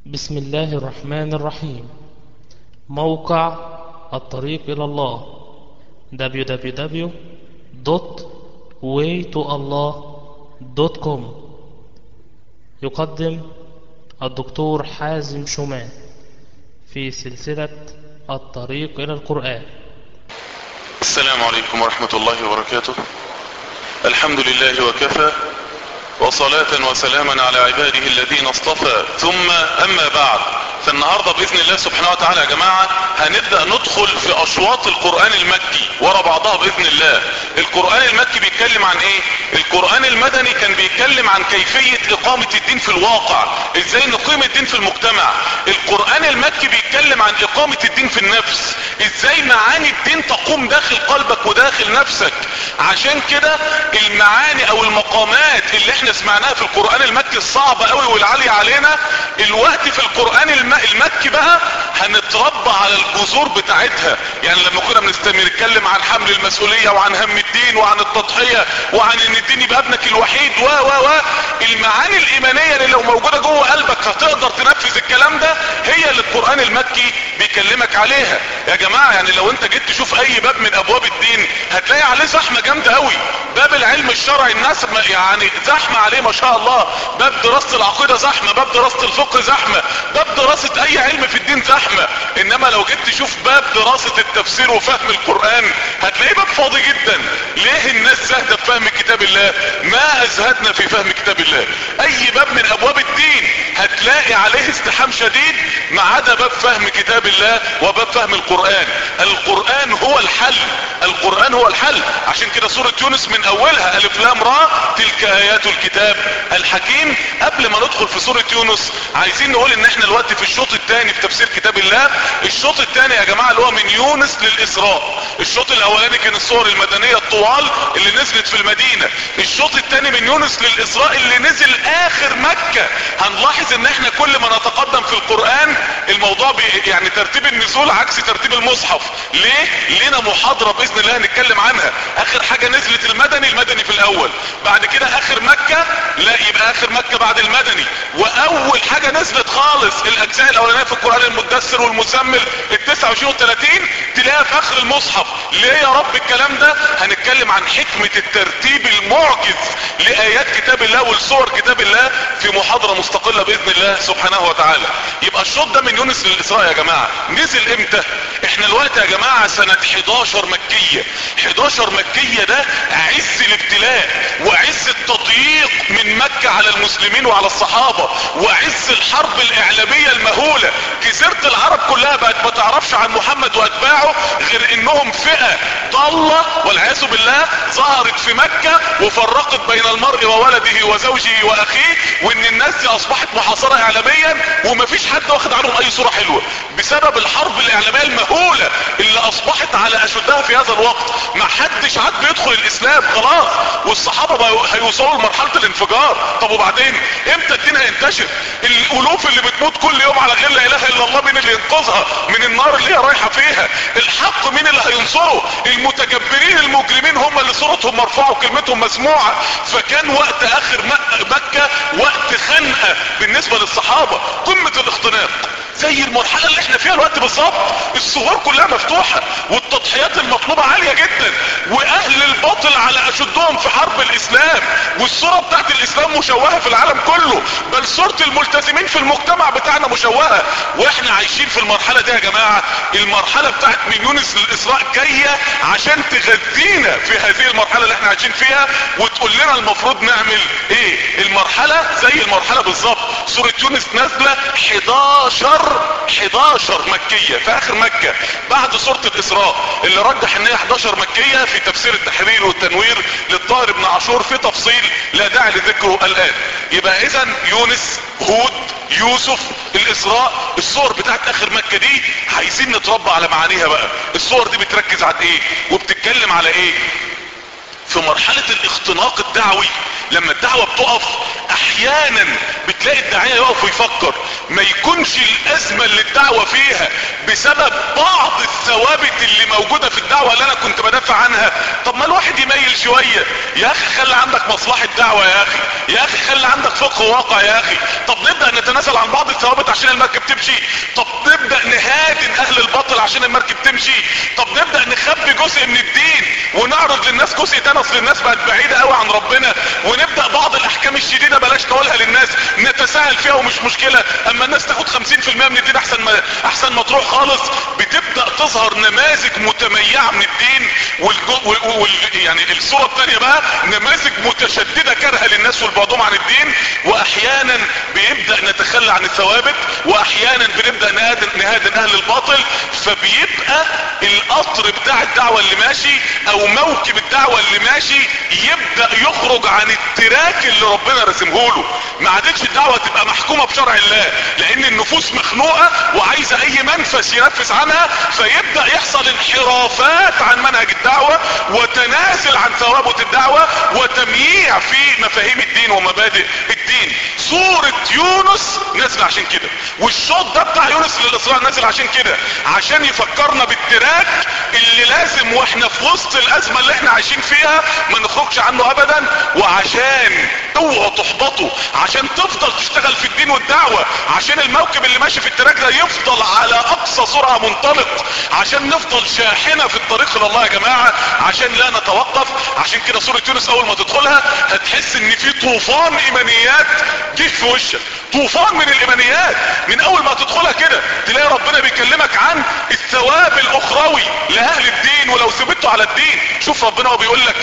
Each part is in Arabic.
بسم الله الرحمن الرحيم. موقع الطريق إلى الله www.waytoallah.com يقدم الدكتور حازم شومان في سلسلة الطريق إلى القرآن. السلام عليكم ورحمة الله وبركاته. الحمد لله وكفى، وصلاة وسلاما على عباده الذين اصطفى، ثم أما بعد. فالنهاردة بإذن الله سبحانه وتعالى يا جماعة هنبدأ ندخل في أشواط القرآن المكي ورا بعضها بإذن الله. القرآن المكي بيتكلم عن ايه؟ القرآن المدني كان بيتكلم عن كيفية إقامة الدين في الواقع، ازاي نقيم الدين في المجتمع. القرآن المكي بيتكلم عن إقامة الدين في النفس، ازاي معاني الدين تقوم داخل قلبك وداخل نفسك. عشان كده المعاني او المقامات اللي احنا سمعناها في القرآن المكي الصعبة قوي والعالية علينا، الوقت في القرآن المكي بقى هنتربى على الجذور بتاعتها. يعني لما كنا بنتكلم عن حمل المسؤولية وعن هم الدين وعن التضحية وعن ان الدين يبقى ابنك الوحيد المعاني الايمانية اللي لو موجودة جوه قلبك هتقدر تنفذ الكلام ده، هي اللي القرآن المكي بيكلمك عليها يا جماعة. يعني لو انت جيت تشوف اي باب من ابواب الدين هتلاقي عليه زحمة جامدة قوي. باب العلم الشرعي الناس يعني زحمة عليه ما شاء الله، باب دراسة العقيدة زحمة، باب دراسة الفقه زحمة، باب دراسة اي علم في الدين زحمة. انما لو جيت تشوف باب دراسة التفسير وفهم القرآن هتلاقيه باب فاضي جدا. ليه الناس زاهدة في فهم كتاب الله؟ ما ازهدنا في فهم كتاب الله. اي باب من ابواب الدين هتلاقي عليه ازدحام شديد ما عدا باب فهم كتاب الله وباب فهم القرآن. القرآن هو الحل، القرآن هو الحل. عشان كده سورة يونس من اولها الف لام را تلك ايات الكتاب الحكيم. قبل ما ندخل في سورة يونس عايزين نقول ان احنا الوقت في الشوط الثاني في تفسير كتاب الله. الشوط الثاني يا جماعة اللي هو من يونس للاسراء. الشوط الاولاني كان الصور المدنية الطوال اللي نزلت في المدينة. الشوط الثاني من يونس للاسراء اللي نزل اخر مكة. هنلاحظ ان احنا كل ما نتقدم في القرآن الموضوع يعني ترتيب النزول عكس ترتيب المصحف. ليه؟ لنا محاضرة باذن الله هنتكلم عنها. اخر حاجة نزلت المدني في الاول، بعد كده اخر مكة، لا يبقى اخر مكة بعد المدني، واول حاجة نزلت خالص الاجزاء الاولانية في القرآن المدثر والمزمل ال29 وال30 تلاقيها في اخر المصحف. ليه يا رب الكلام ده؟ هنتكلم عن حكمة الترتيب المعجز لآيات كتاب الله ولصور كتاب الله في محاضرة مستقلة بإذن الله سبحانه وتعالى. يبقى الشوط ده من يونس للإسراء يا جماعة نزل امتى؟ احنا الوقت يا جماعة سنة 11 مكية. 11 مكية ده عز الابتلاء وعز التضييق من مكة على المسلمين وعلى الصحابة، وعز الحرب الإعلامية المهولة. جزيرة العرب كلها بقت ما تعرفش عن محمد واتباعه غير انهم فئة ضالة والعياذ بالله ظهرت في مكة وفرقت بين المرء وولده وزوجه واخيه، وان الناس دي اصبحت محاصرة اعلاميا ومفيش حد واخد عنهم اي صورة حلوة بسبب الحرب الاعلامية المهولة اللي اصبحت على اشدها في هذا الوقت. ما حدش عاد بيدخل الاسلام خلاص، والصحابة هيوصلوا لمرحلة الانفجار. طب وبعدين امتى الدين هينتشر؟ الالوف اللي بتموت كل يوم على غير لا اله الا الله مين اللي ينقذها من النار اللي هي رايحة فيها؟ الحق مين اللي هينصره؟ المتكبرين المجرمين هم اللي صورتهم مرفوعة وكلمتهم مسموعة. فكان وقت اخر مكة وقت خنقة بالنسبة للصحابة، قمة الاختناق زي المرحلة اللي احنا فيها الوقت بالظبط. الصور كلها مفتوحة والتضحيات المطلوبة عالية جدا، واهل الباطل على اشدهم في حرب الاسلام، والصورة بتاعت الاسلام مشوهة في العالم كله، بل صورة الملتزمين في المجتمع بتاعنا مشوهة. واحنا عايشين في المرحلة دي يا جماعة. المرحلة بتاعت من يونس للاسراء جاية عشان تغذينا في هذه المرحلة اللي احنا عايشين فيها وتقول لنا المفروض نعمل ايه. المرحلة زي المرحلة بالظبط. سورة يونس نازلة 11 مكية في اخر مكة بعد سورة الاسراء، اللي رجح ان هي 11 مكية في تفسير التحرير والتنوير للطاهر بن عاشور في تفصيل لا داعي لذكره الان. يبقى اذا يونس، هود، يوسف، الاسراء، الصور بتاعت اخر مكة دي عايزين نتربى على معانيها بقى. الصور دي بتركز على ايه وبتتكلم على ايه؟ في مرحلة الاختناق الدعوي لما الدعوة بتقف احيانا بتلاقي الداعية يقف ويفكر ما يكونش الازمة اللي الدعوة فيها بسبب بعض الثوابت اللي موجودة في الدعوة اللي انا كنت بدافع عنها. طب ما الواحد يميل شوية يا اخي، خلي عندك مصلحة دعوة يا اخي، يا اخي خلي عندك فقه واقع يا اخي. طب نبدأ نتنازل عن بعض الثوابت عشان المركب تمشي. طب نبدأ نهادن اهل الباطل عشان المركب تمشي. طب نبدأ نخبي جزء من الدين ونعرض للناس جزء تاني، اصل الناس بقت بعيدة قوي عن ربنا. ونبدأ بعض الاحكام الشديدة بلاش نقولها للناس، نتساهل فيها ومش مشكلة، اما الناس تاخد 50% من الدين احسن ما تروح خالص. بتبدأ تظهر نماذج متميعة من الدين يعني الصورة الثانية بقى نماذج متشددة كارهة للناس والبعضهم عن الدين. واحيانا بيبدأ نتخلى عن الثوابت، واحيانا بنبدأ نهادن اهل الباطل. فبيبقى القطر بتاع الدعوة اللي ماشي او موكب الدعوة اللي ماشي يبدأ يخرج عن التراك اللي ربنا رسمهوله. ما عادتش الدعوة تبقى محكومة بشرع الله، لان النفوس مخنوقة وعايزة اي منفس ينفس عنها، فيبدأ يحصل انحرافات عن منهج الدعوة وتنازل عن ثوابت الدعوة وتمييع في مفاهيم الدين ومبادئ الدين. سورة يونس نازل عشان كده، والشوط ده بتاع يونس للإسراء نازل عشان كده، عشان يفكرنا بالتراك اللي لازم واحنا في وسط الازمة اللي احنا عايشين فيها ما نخرجش عنه ابدا. وعشان اوعوا تحبطوا، عشان تفضل تشتغل في الدين والدعوة، عشان الموكب اللي ماشي في التراك ده يفضل على اقصى سرعة منطلق، عشان نفضل شاحنة في الطريق الى الله يا جماعة، عشان لا نتوقف. عشان كده سورة يونس اول ما تدخلها هتحس ان في طوفان ايمانيات جه في وشك، طوفان من الايمانيات. من اول ما تدخلها كده تلاقي ربنا بيكلمك عن الثواب الاخروي لاهل الدين ولو ثبتوا على الدين. شوف ربنا هو بيقول لك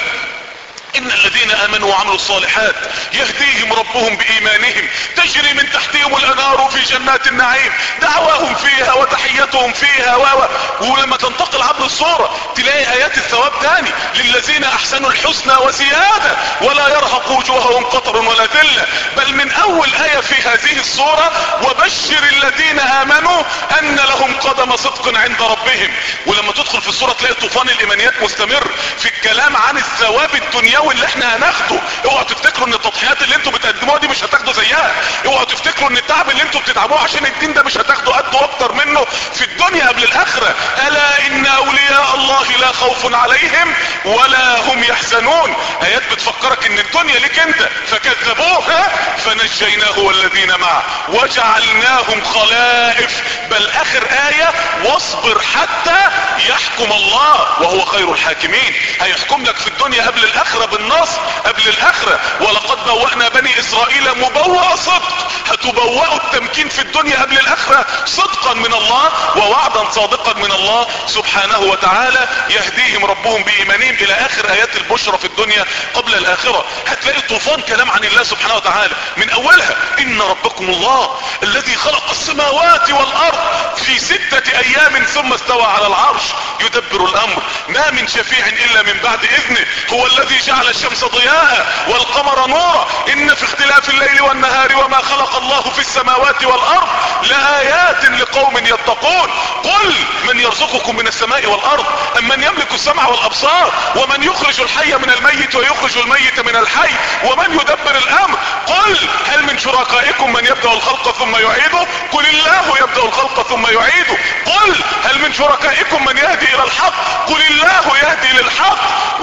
ان الذين امنوا وعملوا الصالحات يهديهم ربهم بايمانهم تجري من تحتهم الانهار في جنات النعيم دعواهم فيها وتحيتهم فيها ولما تنتقل عبر الصورة تلاقي ايات الثواب تاني، للذين احسنوا الحسنى وزيادة ولا يرهق وجوههم قطر ولا ذلة. بل من اول اية في هذه الصورة وبشر الذين امنوا ان لهم قدم صدق عند ربهم. ولما تدخل في الصورة تلاقي طوفان الايمانيات مستمر في الكلام عن الثواب الدنيوي اللي احنا هناخده. اوعوا تفتكروا ان التضحيات اللي انتوا بتقدموها دي مش هتاخدوا زيها، اوعوا تفتكروا ان التعب اللي انتوا بتتعبوه عشان الدين ده مش هتاخدوا قده اكتر منه في الدنيا قبل الاخرة. الا ان اولياء الله لا خوف عليهم ولا هم يحزنون. ايات بتفكرك ان الدنيا ليك انت فكذبوها فنجيناه والذين معه وجعلناهم خلائف. بل اخر اية واصبر حتى يحكم الله وهو خير الحاكمين. هيحكم لك في الدنيا قبل الاخرة بالنص قبل الاخرة. ولقد بوأنا بني اسرائيل مبوأ صدق. هتبوأوا التمكين في الدنيا قبل الاخرة صدقا من الله ووعدا صادقا من الله سبحانه وتعالى. يهديهم ربهم بايمانهم الى اخر ايات البشرى في الدنيا قبل الاخرة. هتلاقي طوفان كلام عن الله سبحانه وتعالى من اولها ان ربكم الله الذي خلق السماوات والارض في 6 ايام ثم استوى على العرش يدبر الامر ما من شفيع الا من بعد اذنه هو الذي جعل الشمس ضياء والقمر نورا ان في اختلاف الليل والنهار وما خلق الله في السماوات والارض لآيات لقوم يتقون. قل من يرزقكم من السماء والارض ام من يملك السمع والابصار ومن يخرج الحي من الميت ويخرج الميت من الحي ومن يدبر الامر. قل هل من شركائكم من يبدأ الخلق ثم يعيده قل الله يبدأ الخلق ثم يعيده. قل هل من شركائكم من يهدي الى الحق قل الله يهدي للحق.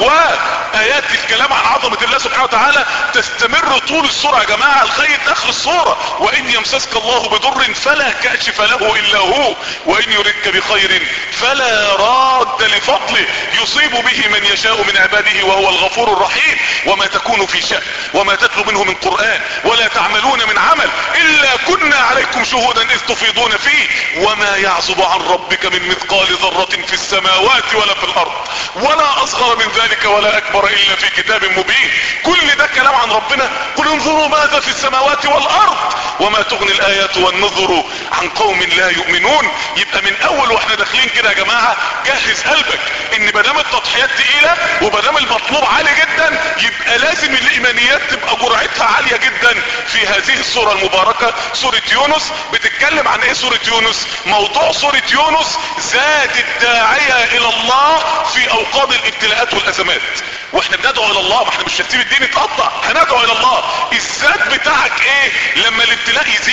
وايات الكلام عن عظمة الله سبحانه وتعالى تستمر طول السورة يا جماعة لغاية اخر السورة. وان يمسسك الله بضر فلا كاشف له الا هو وان يردك بخير فلا راد لفضله يصيب به من يشاء من عباده وهو الغفور الرحيم. وما تكون في شأن وما تتلو منه من قرآن ولا تعملون من عمل الا كنا عليكم شهودا اذ تفيضون فيه وما يعزب عن ربك من مثقال ذرة في السماوات ولا في الارض ولا اصغر من ذلك ولا اكبر الا في كتاب مبين. كل ده كلام عن ربنا. قل انظروا ماذا في السماوات والارض وما تغني الايات والنذر عن قوم لا يؤمنون. يبقى من اول واحنا داخلين كده يا جماعة جهز قلبك ان مادام التضحيات تقيلة ومادام المطلوب عالي جدا يبقى لازم الايمانيات تبقى جرعتها عالية جدا. في هذه السورة المباركة سورة يونس بتتكلم عن ايه؟ سورة يونس موضوع سورة يونس زاد الداعية الى الله في اوقات الابتلاءات والازمات. واحنا بندعو الى الله، ما احنا مش هنسيب الدين يتقطع، هندعو الى الله. الزاد بتاعك ايه لما الابتلاء يزيد؟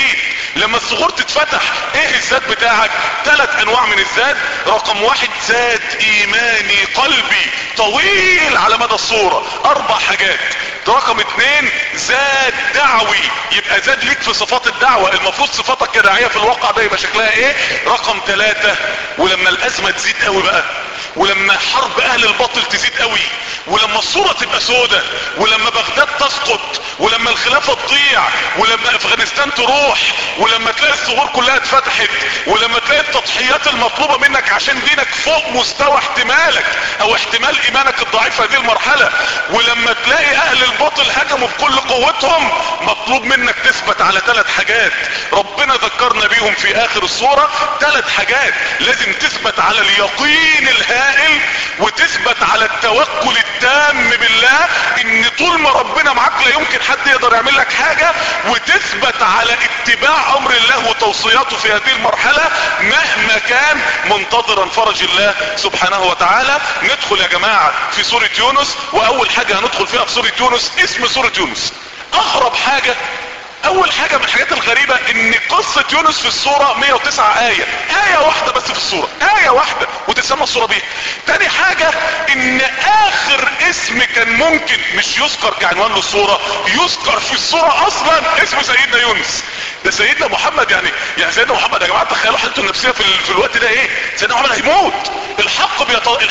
لما الثغور تتفتح ايه الزاد بتاعك؟ 3 انواع من الزاد. رقم 1 زاد ايماني قلبي طويل على مدى الصورة، 4 حاجات. رقم 2 زاد دعوي، يبقى زاد ليك في صفات الدعوة، المفروض صفاتك كداعية في الواقع ده يبقى شكلها ايه. رقم 3 ولما الازمة تزيد قوي بقى، ولما حرب اهل الباطل تزيد قوي، ولما الصورة تبقى سودة، ولما بغداد تسقط، ولما الخلافة تضيع، ولما افغانستان تروح، ولما تلاقي الثغور كلها اتفتحت، ولما تلاقي التضحيات المطلوبة منك عشان دينك فوق مستوى احتمالك او احتمال ايمانك الضعيف في هذه المرحلة، ولما تلاقي اهل الباطل هجموا بكل قوتهم، مطلوب منك تثبت على 3 حاجات ربنا ذكرنا بيهم في اخر الصورة. 3 حاجات لازم تثبت على اليقين الهائل، وتثبت على التوكل التام بالله ان طول ما ربنا معاك لا يمكن حد يقدر يعمل لك حاجة، وتثبت على اتباع امر الله وتوصياته في هذه المرحلة مهما كان، منتظرا فرج الله سبحانه وتعالى. ندخل يا جماعة في سورة يونس، واول حاجة هندخل فيها في سورة يونس اسم سورة يونس. اغرب حاجة، اول حاجة من الحاجات الغريبة ان قصة يونس في السورة 109 آية، آية واحدة بس في السورة، آية واحدة وتسمى السورة بيها. تاني حاجة ان اخر اسم كان ممكن مش يذكر كعنوان للسورة، يذكر في السورة اصلا اسم سيدنا يونس. ده سيدنا محمد، يعني سيدنا محمد يا جماعة تخيلوا حالته النفسية في الوقت ده ايه. سيدنا محمد هيموت، الحق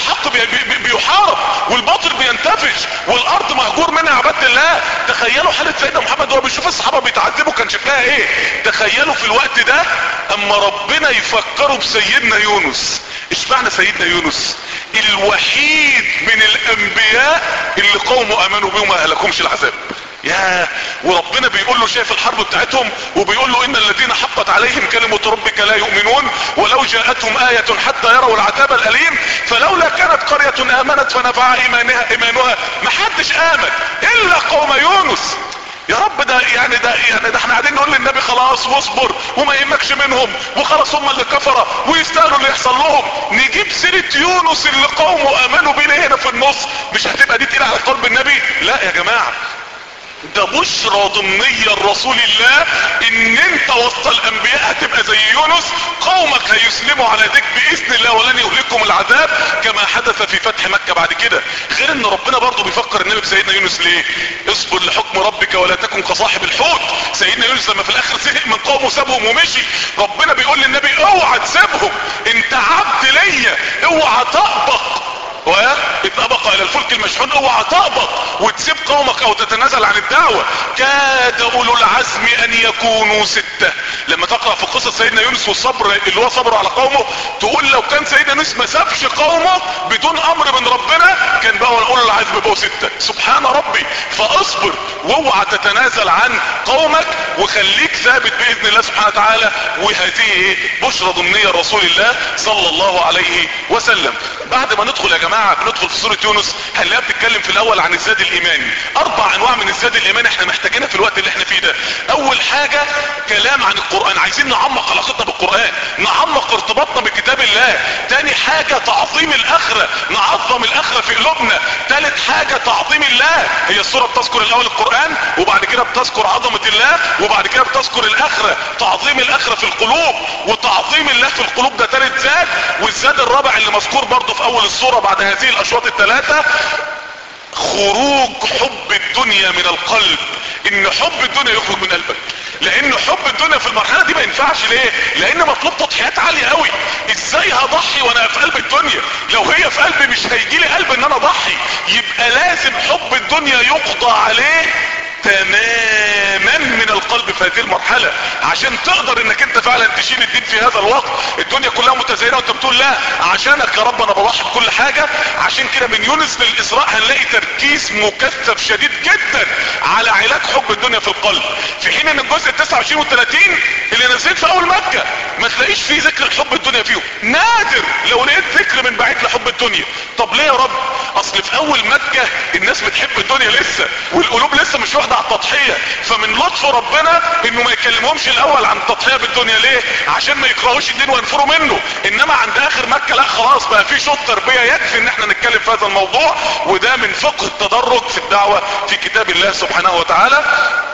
بيحارب والباطل بينتفش والارض مهجور منها عباد الله. تخيلوا حالة سيدنا محمد وهو بيشوف الصحابة بيتعذبوا كان شكلها ايه. تخيلوا في الوقت ده اما ربنا يفكروا بسيدنا يونس. اشمعنى سيدنا يونس الوحيد من الانبياء اللي قوموا امنوا بهم ما اهلكهمش العذاب؟ يا وربنا بيقول له شايف الحرب بتاعتهم، وبيقول له ان الذين حقت عليهم كلمة ربك لا يؤمنون ولو جاءتهم آية حتى يروا العذاب الأليم فلولا كانت قرية آمنت فنفعها ايمانها. محدش آمن الا قوم يونس. يا رب ده احنا قاعدين نقول للنبي خلاص واصبر وما يهمكش منهم وخلاص هم اللي كفروا ويستاهلوا اللي يحصل لهم. نجيب سيرة يونس اللي قومه امنوا بيه هنا في النص، مش هتبقى دي تقيلة على قلب النبي؟ لا يا جماعة، ده بشرى ضمنية لرسول الله ان انت وسط الانبياء هتبقى زي يونس، قومك هيسلموا على يديك باذن الله ولن يهلكهم العذاب كما حدث في فتح مكة بعد كده. غير ان ربنا برضو بيفكر النبي بسيدنا يونس ليه؟ اصبر لحكم ربك ولا تكن كصاحب الحوت. سيدنا يونس لما في الاخر زهق من قومه سابهم ومشي، ربنا بيقول للنبي اوعى تسيبهم، انت عبد ليا، اوعى تقبق واتطبق الى الفلك المشحون، اوعى تهبط وتسيب قومك او تتنازل عن الدعوة. كاد اولو العزم ان يكونوا 6. لما تقرأ في قصة سيدنا يونس والصبر اللي هو صبره على قومه، تقول لو كان سيدنا يونس ما سابش قومه بدون امر من ربنا كان بقى اولو العزم بقوا 6. سبحان ربي. فاصبر واوعى تتنازل عن قومك وخليك ثابت باذن الله سبحانه وتعالى. وهذه بشرى ضمنية رسول الله صلى الله عليه وسلم. بعد ما ندخل يا جماعة بندخل في سورة يونس هنلاقيها بتتكلم في الاول عن الزاد الايماني. 4 انواع من الزاد الايماني احنا محتاجينها في الوقت اللي احنا فيه ده. اول حاجة كلام عن القرآن، عايزين نعمق علاقتنا بالقرآن، نعمق ارتباطنا بكتاب الله. تاني حاجة تعظيم الاخرة، نعظم الاخرة في قلوبنا. تالت حاجة تعظيم الله، هي السورة بتذكر الاول القرآن وبعد كده بتذكر عظمة الله وبعد كده بتذكر الاخرة، تعظيم الاخرة في القلوب وتعظيم الله في القلوب ده تالت زاد. والزاد الرابع اللي مذكور برضه في اول السورة بعد هذه الاشواط الثلاثة، خروج حب الدنيا من القلب. ان حب الدنيا يخرج من قلبك، لان حب الدنيا في المرحلة دي ما ينفعش. ليه؟ لان مطلوب تضحيات عالية قوي. ازاي هضحي وانا في قلب الدنيا؟ لو هي في قلبي مش هيجي لي قلب ان انا اضحي. يبقى لازم حب الدنيا يقضى عليه تماما من القلب في هذه المرحلة عشان تقدر انك انت فعلا تشيل الدين في هذا الوقت. الدنيا كلها متزينة وانت بتقول لا عشانك يا رب انا بضحي بكل حاجة. عشان كده من يونس للاسراء هنلاقي تركيز مكثف شديد جدا على علاج حب الدنيا في القلب، في حين ان الجزء 29 و30 اللي نزلت في اول مكة ما تلاقيش فيه ذكر الحب الدنيا فيهم، نادر لو لقيت ذكر من بعيد لحب الدنيا. طب ليه يا رب؟ اصل في اول مكة الناس بتحب الدنيا لسه والقلوب لسه مش واخدة على التضحية، فمن لطف ربنا انه ما يكلمهمش الاول عن التضحية بالدنيا. ليه؟ عشان ما يكرهوش الدين وينفروا منه. انما عند اخر مكة لا خلاص بقى في شوط تربية يكفي ان احنا نتكلم في هذا الموضوع. وده من فقه التدرج في الدعوة في كتاب الله سبحانه وتعالى.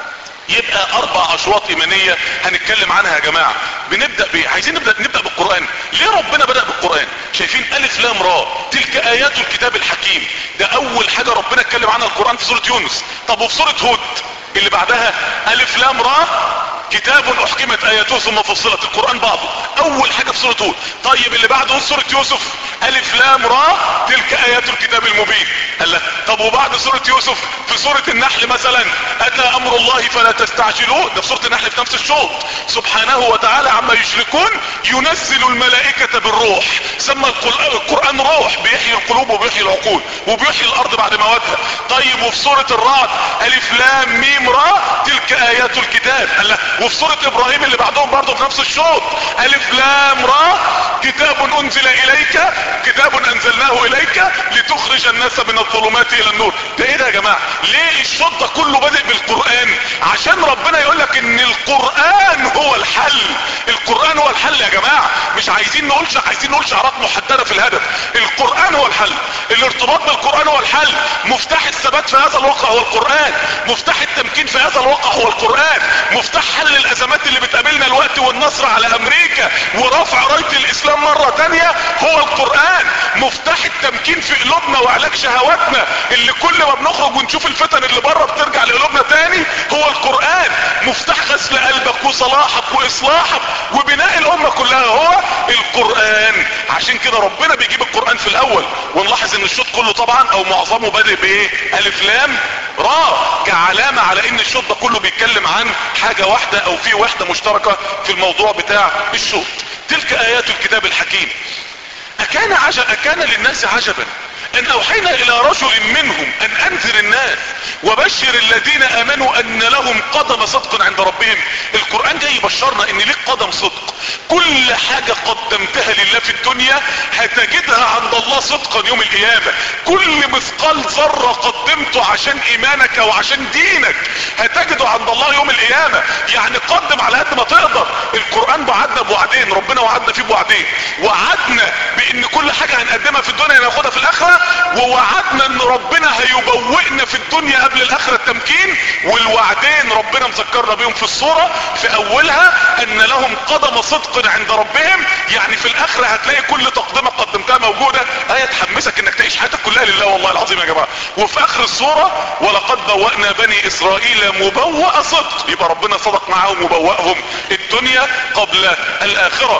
يبقى 4 اشواط ايمانية هنتكلم عنها يا جماعة. بنبدأ بايه؟ عايزين نبدأ بالقرآن. ليه ربنا بدأ بالقرآن؟ شايفين الف لام را تلك ايات الكتاب الحكيم، ده اول حاجة ربنا اتكلم عنها القرآن في سورة يونس. طب وفي سورة هود اللي بعدها الف لام را كتاب احكمت اياته ثم فصلت، القرآن بعضه اول حاجة في سورة هود. طيب اللي بعده سورة يوسف الف لام را تلك ايات الكتاب المبين. قال طب وبعد سورة يوسف في سورة النحل مثلا اتى امر الله فلا تستعجلوه، ده في سورة النحل في نفس الشوط. سبحانه وتعالى عما يشركون ينزل الملائكة بالروح. سمى القرآن روح، بيحيي القلوب وبيحيي العقول وبيحيي الارض بعد موتها. طيب وفي سورة الرعد الف لام ميم را تلك ايات الكتاب. قال وفي سورة ابراهيم اللي بعدهم برضه في نفس الشوط الف لام را كتاب انزل اليك كتاب انزلناه اليك لتخرج الناس من الظلمات الى النور. ده ايه ده يا جماعة؟ ليه الشوط ده كله بادئ بالقرآن؟ عشان ربنا يقول لك ان القرآن هو الحل. القرآن هو الحل يا جماعة، مش عايزين نقول شعارات محددة في الهدف. القرآن هو الحل، الارتباط بالقرآن هو الحل. مفتاح الثبات في هذا الواقع هو القرآن، مفتاح التمكين في هذا الواقع هو القرآن، مفتاح حل الازمات اللي بتقابلنا الوقت والنصر على امريكا ورفع راية الاسلام مرة تانية هو القرآن، مفتاح التمكين في قلوبنا وعلاج شهواتنا اللي كل ما بنخرج ونشوف الفتن اللي بره بترجع لقلوبنا تاني هو القرآن، مفتاح غسل قلبك وصلاحك واصلاحك وبناء الامة كلها هو القرآن. عشان كده ربنا بيجيب القرآن في الاول، ونلاحظ ان الشوط كله طبعا او معظمه بادئ بايه؟ الف لام را، كعلامة على ان الشوط ده كله بيتكلم عن حاجة واحدة او في وحدة مشتركة في الموضوع بتاع الشوط. تلك ايات الكتاب الحكيم. اكان للناس عجبا ان اوحينا الى رجل منهم ان انذر الناس وبشر الذين امنوا ان لهم قدم صدق عند ربهم. القرآن جاي يبشرنا ان ليك قدم صدق، كل حاجة قدمتها لله في الدنيا هتجدها عند الله صدقا يوم القيامة. كل مثقال ذرة قدمته عشان ايمانك وعشان دينك هتجده عند الله يوم القيامة. يعني قدم على قد ما تقدر. القرآن وعدنا بوعدين، ربنا وعدنا فيه بوعدين، وعدنا بان كل حاجة هنقدمها في الدنيا هناخدها في الاخرة، ووعدنا ان ربنا هيبوئنا في الدنيا قبل الاخرة التمكين. والوعدين ربنا مذكرنا بيهم في الصورة في اولها ان لهم قدم صدق عند ربهم، يعني في الاخرة هتلاقي كل تقدمة قدمتها موجودة، ايه تحمسك انك تعيش حياتك كلها لله والله العظيم يا جماعة. وفي اخر الصورة ولقد بوأنا بني اسرائيل مبوأ صدق، يبقى ربنا صدق معاهم وبوأهم الدنيا قبل الاخرة.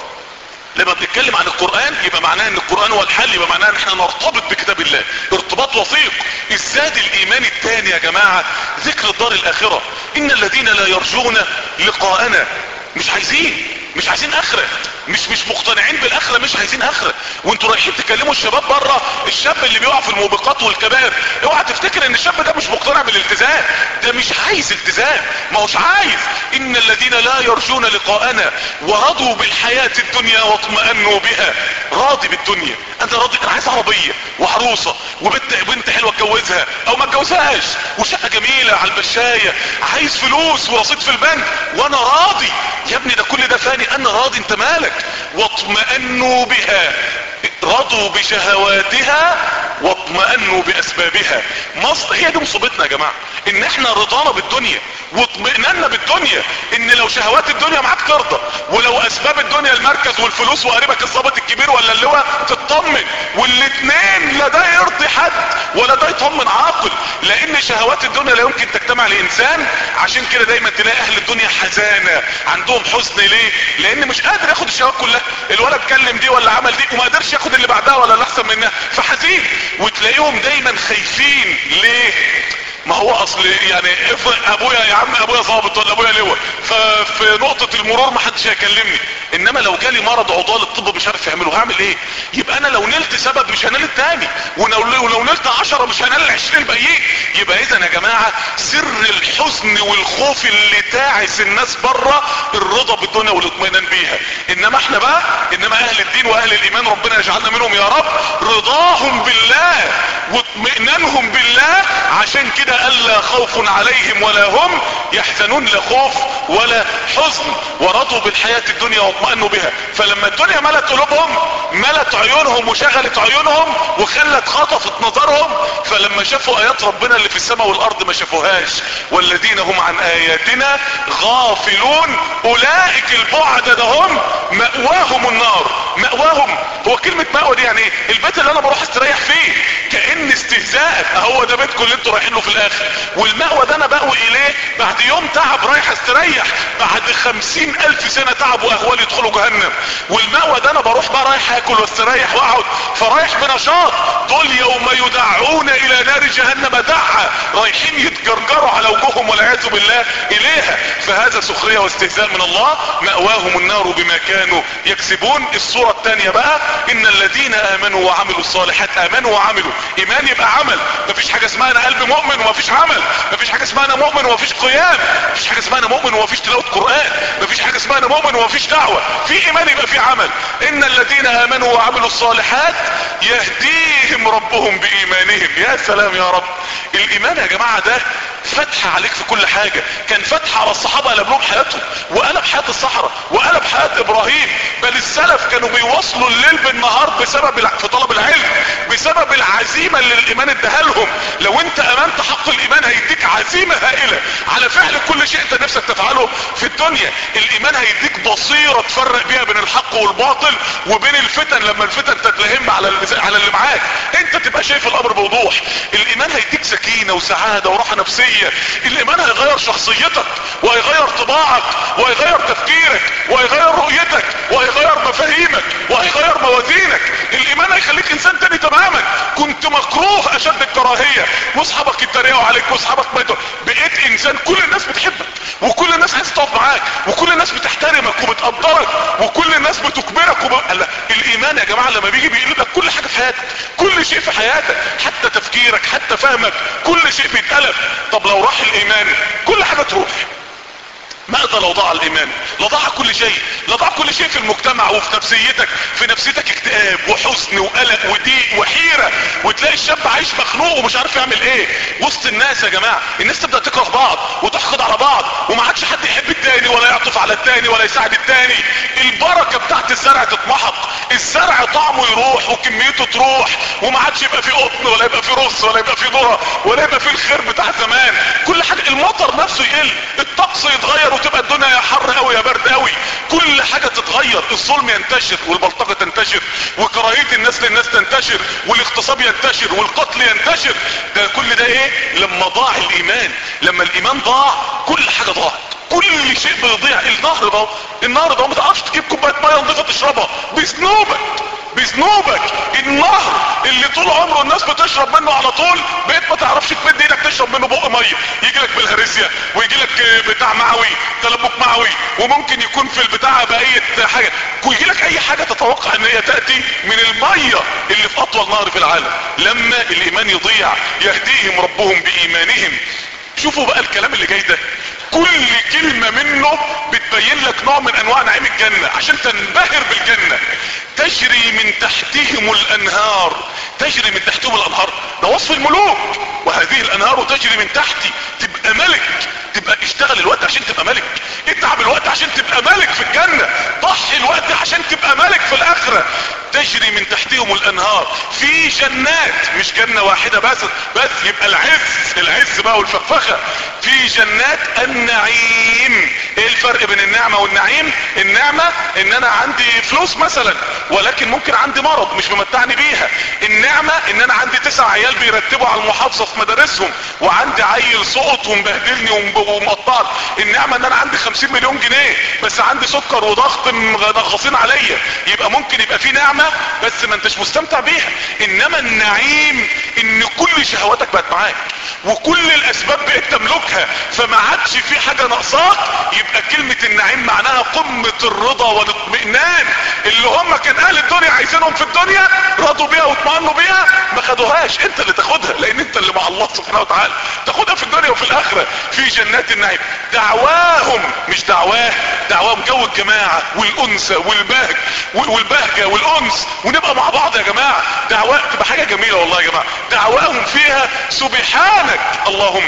لما بنتكلم عن القرآن يبقى معناه ان القرآن هو الحل، يبقى معناه ان احنا نرتبط بكتاب الله ارتباط وثيق. الزاد الايماني الثاني يا جماعة ذكر الدار الاخرة. ان الذين لا يرجون لقاءنا مش عايزين اخرة، مش مقتنعين بالاخرة، مش عايزين اخرة. وانتوا رايحين تكلموا الشباب بره، الشاب اللي بيقع في الموبقات والكبائر اوعى تفتكر ان الشاب ده مش مقتنع بالالتزام، ده مش عايز التزام، ما هوش عايز. ان الذين لا يرجون لقاءنا ورضوا بالحياة الدنيا واطمأنوا بها. راضي بالدنيا، انا راضي، انا عايز عربية وعروسة وبنت حلوة اتجوزها او ما اتجوزهاش وشقة جميلة على البشاية، عايز فلوس ورصيد في البنك وانا راضي. يا ابني ده كل ده فاني، انا راضي، انت مالك؟ واطمأنوا بها، رضوا بشهواتها واطمأنوا باسبابها. هي دي مصيبتنا يا جماعة، ان احنا رضانا بالدنيا واطمئننا بالدنيا، ان لو شهوات الدنيا معاك ترضى، ولو اسباب الدنيا المركز والفلوس وقريبك الضابط الكبير ولا اللواء تطمن، والاتنين لا ده يرضي حد ولا ده يطمن عاقل، لان شهوات الدنيا لا يمكن تجتمع لانسان. عشان كده دايما تلاقي اهل الدنيا حزانة، عندهم حزن. ليه؟ لان مش قادر ياخد الشهوات كلها، الولد اتكلم دي ولا عمل دي وما قدرش ياخد اللي بعدها ولا اللي احسن منها فحزين. وتلاقيهم دايما خايفين. ليه؟ ما هو اصل يعني افرق ابويا يا عم، ابويا ضابط ولا ابويا لواء، ففي نقطة المرور ما حدش هيكلمني، انما لو جالي مرض عضال الطب مش عارف يعمله هعمل ايه؟ يبقى انا لو نلت سبب مش هنال التاني، ولو نلت 10 مش هنال 20 الباقيين. يبقى اذا يا جماعة سر الحزن والخوف اللي تعس الناس بره الرضا بالدنيا والاطمئنان بيها. انما احنا بقى، انما اهل الدين واهل الايمان ربنا يجعلنا منهم يا رب، رضاهم بالله واطمئنانهم بالله. عشان كده ألا خوف عليهم ولا هم يحزنون، لا خوف ولا حزن. ورضوا بالحياة الدنيا واطمأنوا بها. فلما الدنيا ملت قلوبهم ملت عيونهم وشغلت عيونهم وخلت خطفت نظرهم، فلما شافوا ايات ربنا اللي في السماء والارض ما شافوهاش. والذين هم عن اياتنا غافلون اولئك البعد هم مأواهم النار. مأواهم، هو كلمة مأوى دي يعني ايه؟ البيت اللي انا بروح استريح فيه، كأن استهزاء هو ده بيتكم اللي انتوا رايحين له في الاخر. والمأوى ده انا بأوي اليه بعد يوم تعب رايح استريح، بعد 50,000 سنة تعب واهوال يدخلوا جهنم. والمأوى ده انا بروح بقى رايح اكل واستريح واقعد، فرايح بنشاط. دول يوم يدعون الى نار جهنم دعا، رايحين يتجرجروا على وجوههم والعياذ بالله اليها. فهذا سخرية واستهزاء من الله. مأواهم النار بما كانوا يكسبون. الصورة الثانية بقى ان الذين امنوا وعملوا الصالحات. امنوا وعملوا، ايمان يبقى عمل. مفيش حاجة اسمها انا قلب مؤمن ومفيش عمل. مفيش حاجة اسمها انا مؤمن ومفيش قيام. مفيش حاجة اسمها انا مؤمن ومفيش تلاوة قرآن. مفيش حاجة اسمها انا مؤمن ومفيش دعوة. في ايمان يبقى في عمل. ان الذين امنوا وعملوا الصالحات يهديهم ربهم بايمانهم. يا سلام يا رب. الايمان يا جماعة ده فتح عليك في كل حاجة. كان فتح على الصحابة قلب لهم حياتهم، وقلب حياة الصحراء، وقلب حياة ابراهيم. بل السلف كانوا بيواصلوا الليل بالنهار بسبب في طلب العلم، بسبب العزيمة اللي الايمان اداها لهم. لو انت امنت حق الايمان هيديك عزيمة هائلة على فعل كل شيء انت نفسك تفعله في الدنيا. الايمان هيديك بصيرة تفرق بيها بين الحق والباطل وبين الفتن، لما الفتن تتلهم على اللي معاك انت تبقى شايف الامر بوضوح. الايمان هيديك سكينة وسعادة وراحة نفسية. الايمان هيغير شخصيتك وهيغير طباعك وهيغير تفكيرك وهيغير رؤيتك وهيغير مفاهيمك وهيغير موازينك. الايمان هيخليك انسان تاني تماما. كنت مكروه اشد الكراهية، واصحابك يتريقوا عليك واصحابك ماتوا، بقيت انسان كل الناس بتحبك وكل الناس عايزه تقف معاك وكل الناس بتحترمك وبتقدرك وكل الناس بتكبرك الايمان يا جماعة لما بيجي بيقلبك كل حاجة في حياتك، كل شيء في حياتك، حتى تفكيرك حتى فهمك، كل شيء بيتقلب. طب لو راح الايمان كل حاجة تروح. ماذا لو ضاع الايمان؟ لضاع كل شيء. لضاع كل شيء في المجتمع وفي نفسيتك. في نفسيتك اكتئاب وحزن وقلق وضيق وحيرة، وتلاقي الشاب عايش مخنوق ومش عارف يعمل ايه وسط الناس. يا جماعة الناس تبدأ تكره بعض وتحقد على بعض، وما عادش حد يحب التاني ولا يعطف على التاني ولا يساعد التاني. البركة بتاعت الزرع تتمحق، الزرع طعمه يروح وكميته تروح، وما عادش يبقى في قطن ولا يبقى في رز ولا يبقى في ذرة ولا يبقى في الخير بتاع زمان. كل حاجة، المطر نفسه يقل، الطقس يتغير وتبقى الدنيا يا حر قوي يا برد قوي، كل حاجة تتغير. الظلم ينتشر والبلطجة تنتشر وكراهية الناس للناس تنتشر والاغتصاب ينتشر والقتل ينتشر. ده كل ده ايه؟ لما ضاع الايمان. لما الايمان ضاع كل حاجة ضاعت، كل شيء بيضيع. النهر ده ما تعرفش تجيب كوبايه ميه نظيفه تشربها بذنوبك. النهر اللي طول عمره الناس بتشرب منه على طول، بقيت ما تعرفش تمد ايدك تشرب منه بق ميه، يجي لك بالهرسيا ويجي لك بتاع معوي، تلبك معوي، وممكن يكون في البتاع بقيه حاجه، ويجي لك اي حاجه تتوقع ان هي تاتي من الميه اللي في اطول نهر في العالم. لما الايمان يضيع يهديهم ربهم بايمانهم. شوفوا بقى الكلام اللي جاي ده، كل كلمة منه بتبين لك نوع من انواع نعيم الجنة عشان تنبهر بالجنة. تجري من تحتهم الانهار. تجري من تحتهم الانهار ده وصف الملوك. وهذه الانهار تجري من تحتي. تبقى ملك، تبقى اشتغل الوقت عشان تبقى ملك، اتعب الوقت عشان تبقى ملك في الجنة، ضحي الوقت عشان تبقى ملك في الاخرة. تجري من تحتهم الانهار في جنات، مش جنة واحدة بس يبقى العز بقى والفخفخة. في جنات النعيم. ايه الفرق بين النعمة والنعيم؟ النعمة ان انا عندي فلوس مثلا ولكن ممكن عندي مرض مش ممتعني بيها. النعمة ان انا عندي 9 عيال بيرتبوا على المحافظة في مدارسهم، وعندي عيل سقط ومبهدلني ومقطعني. النعمة ان انا عندي 50 مليون جنيه بس عندي سكر وضغط منغصين عليا. يبقى ممكن يبقى في نعمة بس ما انتش مستمتع بيها. انما النعيم ان كل شهواتك بقت معاك وكل الاسباب بقت تملكها، فما عادش في حاجة ناقصاك. يبقى كلمة النعيم معناها قمة الرضا والاطمئنان اللي هم كان اهل الدنيا عايزينهم في الدنيا، رضوا بيها واطمئنوا بيها، ما خدوهاش. انت اللي تاخدها لان انت اللي مع الله سبحانه وتعالى، تاخدها في الدنيا وفي الاخرة. في جنات النعيم. دعواهم، مش دعواهم جو الجماعة والانثى والبهجة والانس، ونبقى مع بعض يا جماعة. دعوة تبقى حاجة جميلة والله يا جماعة. دعواهم فيها سبحانك اللهم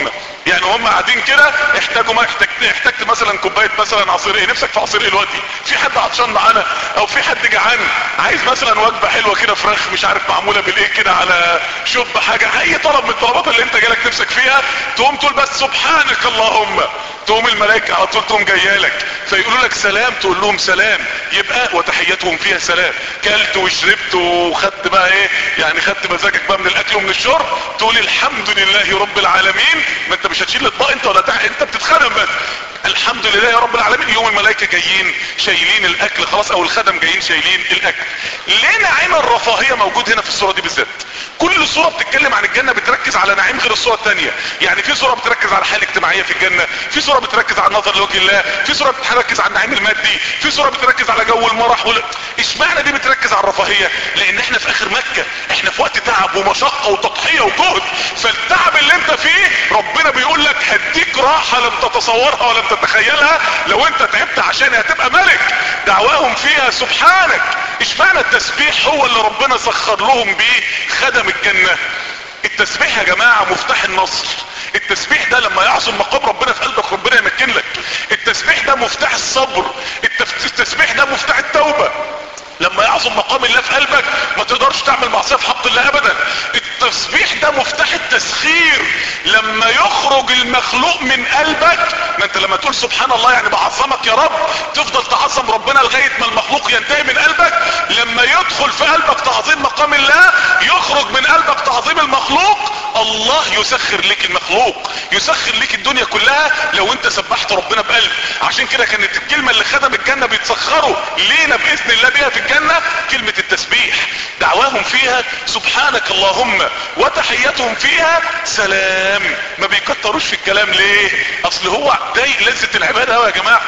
يعني هم قاعدين كده احتاجوا ما احتجت مثلا كوبايه مثلا عصير ايه، نفسك في عصير ايه دلوقتي، في حد عطشان معانا او في حد جعان عايز مثلا وجبه حلوه كده، فراخ مش عارف معموله بالايه كده على شوب حاجه، اي طلب من الطلبات اللي انت جالك نفسك فيها، تقوم تقول بس سبحانك اللهم، تقوم الملائكه على طول تقوم جايه لك فيقولوا لك سلام، تقول لهم سلام، يبقى وتحياتهم فيها سلام. كلت وشربت وخدت بقى ايه يعني، خدت مزاجك بقى من الاكل ومن الشرب، تقول الحمد لله رب العالمين. ما انت مش هتشيل الاطباق انت ولا انت بتتخدم بس، الحمد لله يا رب العالمين. يوم الملائكه جايين شايلين الاكل خلاص، او الخدم جايين شايلين الاكل. ليه نعيم الرفاهيه موجود هنا في الصوره دي بالذات؟ كل صورة بتتكلم عن الجنة بتركز على نعيم غير الصورة التانية. يعني في صورة بتركز على حالة اجتماعية في الجنة، في صورة بتركز على النظر لوجه الله، في صورة بتركز على النعيم المادي، في صورة بتركز على جو المرح اشمعنى دي بتركز على الرفاهية؟ لان احنا في اخر مكة، احنا في وقت تعب ومشقة وتضحية وجهد، فالتعب اللي انت فيه ربنا بيقول لك هديك راحة لم تتصورها ولم تتخيلها، لو انت تعبت عشان هتبقى ملك. دعواهم فيها سبحانك. اشمعنى التسبيح هو اللي ربنا سخر لهم بيه خدم الجنة؟ التسبيح يا جماعة مفتاح النصر. التسبيح ده لما يعصم مقام ربنا في قلبك ربنا يمكن لك. التسبيح ده مفتاح الصبر. التسبيح ده مفتاح التوبة. لما يعظم مقام الله في قلبك ما تقدرش تعمل معصية في حق الله ابدا. التسبيح ده مفتاح التسخير. لما يخرج المخلوق من قلبك، ما انت لما تقول سبحان الله يعني بعظمك يا رب، تفضل تعظم ربنا لغاية ما المخلوق ينتهي من قلبك. لما يدخل في قلبك تعظيم مقام الله، يخرج من قلبك تعظيم المخلوق، الله يسخر لك المخلوق، يسخر لك الدنيا كلها لو انت سبحت ربنا بقلب. عشان كده كانت الكلمة اللي خدم الجنة بيتسخروا لينا باذن الله بيها في الجنة كلمة التسبيح. دعواهم فيها سبحانك اللهم وتحياتهم فيها سلام. ما بيكتروش في الكلام ليه؟ اصل هو ضايق لذة العبادة قوي يا جماعة.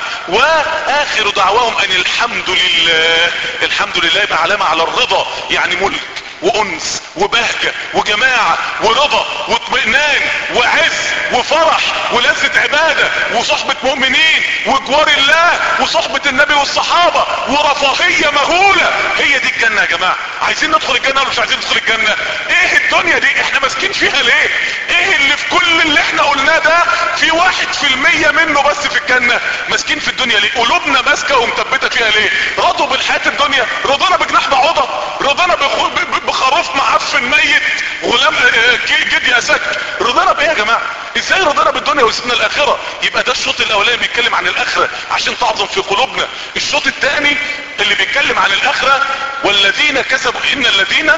واخر دعواهم ان الحمد لله. الحمد لله يبقى علامة على الرضا، يعني ملك وانس وبهجة وجماعة ورضا واطمئنان وعز وفرح ولذة عبادة وصحبة مؤمنين وجوار الله وصحبة النبي والصحابة ورفاهية مهولة. هي دي الجنة يا جماعة. عايزين ندخل الجنة ولا مش عايزين ندخل الجنة؟ ايه الدنيا دي احنا ماسكين فيها ليه؟ ايه اللي في كل اللي احنا قلناه ده في 1% منه بس في الجنة؟ ماسكين في الدنيا ليه؟ قلوبنا ماسكة ومثبتة فيها ليه؟ رضوا بالحياة الدنيا، رضونا بجناح بعوضة، رضونا بخروف معفن ميت غلام جدي اسك، رضانا بايه يا جماعة؟ ازاي رضانا بالدنيا وسيبنا الاخرة؟ يبقى ده الشوط الاولاني بيتكلم عن الاخرة عشان تعظم في قلوبنا. الشوط الثاني اللي بيتكلم عن الاخرة والذين كسبوا ان الذين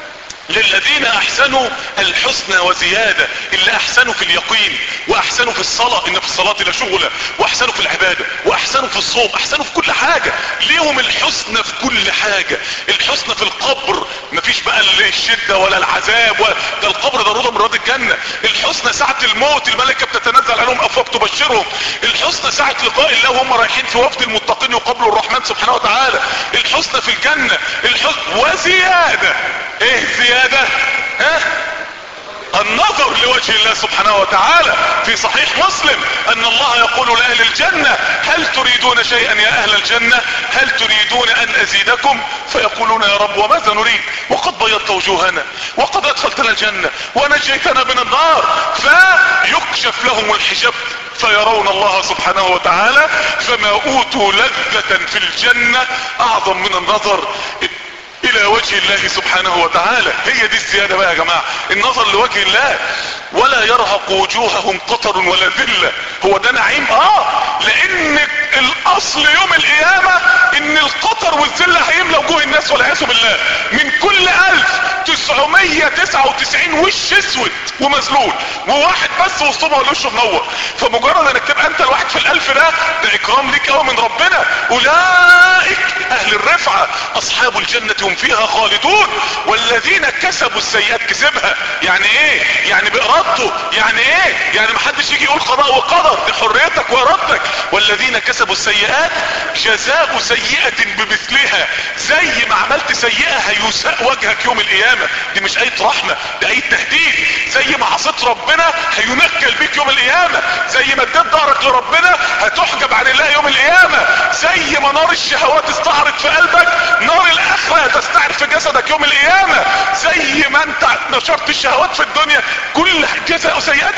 للذين احسنوا الحسنى وزيادة. اللي احسنوا في اليقين واحسنوا في الصلاة، ان في الصلاة لا شغلة، واحسنوا في العبادة واحسنوا في الصوم، احسنوا في كل حاجة، ليهم الحسنى في كل حاجة. الحسنى في القبر، مفيش بقى الشدة ولا العذاب ولا ده، القبر ده روضة من روض الجنة. الحسنى ساعة الموت الملائكة بتتنزل عليهم افواج تبشرهم. الحسنى ساعة لقاء الله وهم رايحين في وفد المتقين يقابلوا الرحمن سبحانه وتعالى. الحسنى في الجنة. الحسنى وزيادة. ايه زيادة؟ النظر لوجه الله سبحانه وتعالى. في صحيح مسلم ان الله يقول لأهل الجنة هل تريدون شيئا يا اهل الجنة؟ هل تريدون ان ازيدكم؟ فيقولون يا رب وماذا نريد؟ وقد بيضت وجوهنا وقد ادخلتنا الجنة ونجيتنا من النار. فيكشف لهم الحجاب فيرون الله سبحانه وتعالى، فما اوتوا لذة في الجنة اعظم من النظر الى وجه الله سبحانه وتعالى. هي دي الزيادة بقى يا جماعة، النظر لوجه الله. ولا يرهق وجوههم قطر ولا ذلة. هو ده نعيم؟ لان الاصل يوم القيامة ان القطر والذلة هيملى وجوه الناس والعياذ بالله. من كل 1999 وش اسود ومذلول وواحد بس وسطهم وشه منور. فمجرد انك تبقى انت الواحد في الالف ده اكرام ليك قوي من ربنا. اولئك اهل الرفعة اصحاب الجنة هم فيها خالدون. والذين كسبوا السيئات، كسبها يعني ايه؟ يعني بارادته. يعني ايه؟ يعني محدش يجي يقول قضاء وقدر، دي حريتك وارادتك. والذين كسبوا السيئات جزاء سيئة بمثلها. زي ما عملت سيئة هيساء وجهك يوم القيامة. دي مش اية رحمة، دي اية تهديد. زي ما عصيت ربنا هينكل بيك يوم القيامة. زي ما اديت ظهرك لربنا هتحجب عن الله يوم القيامة. زي ما نار الشهوات استعرت في قلبك، نار الاخرة تستعر في جسدك يوم القيامة. زي ما انت نشرت الشهوات في الدنيا، كل جزاء سيئة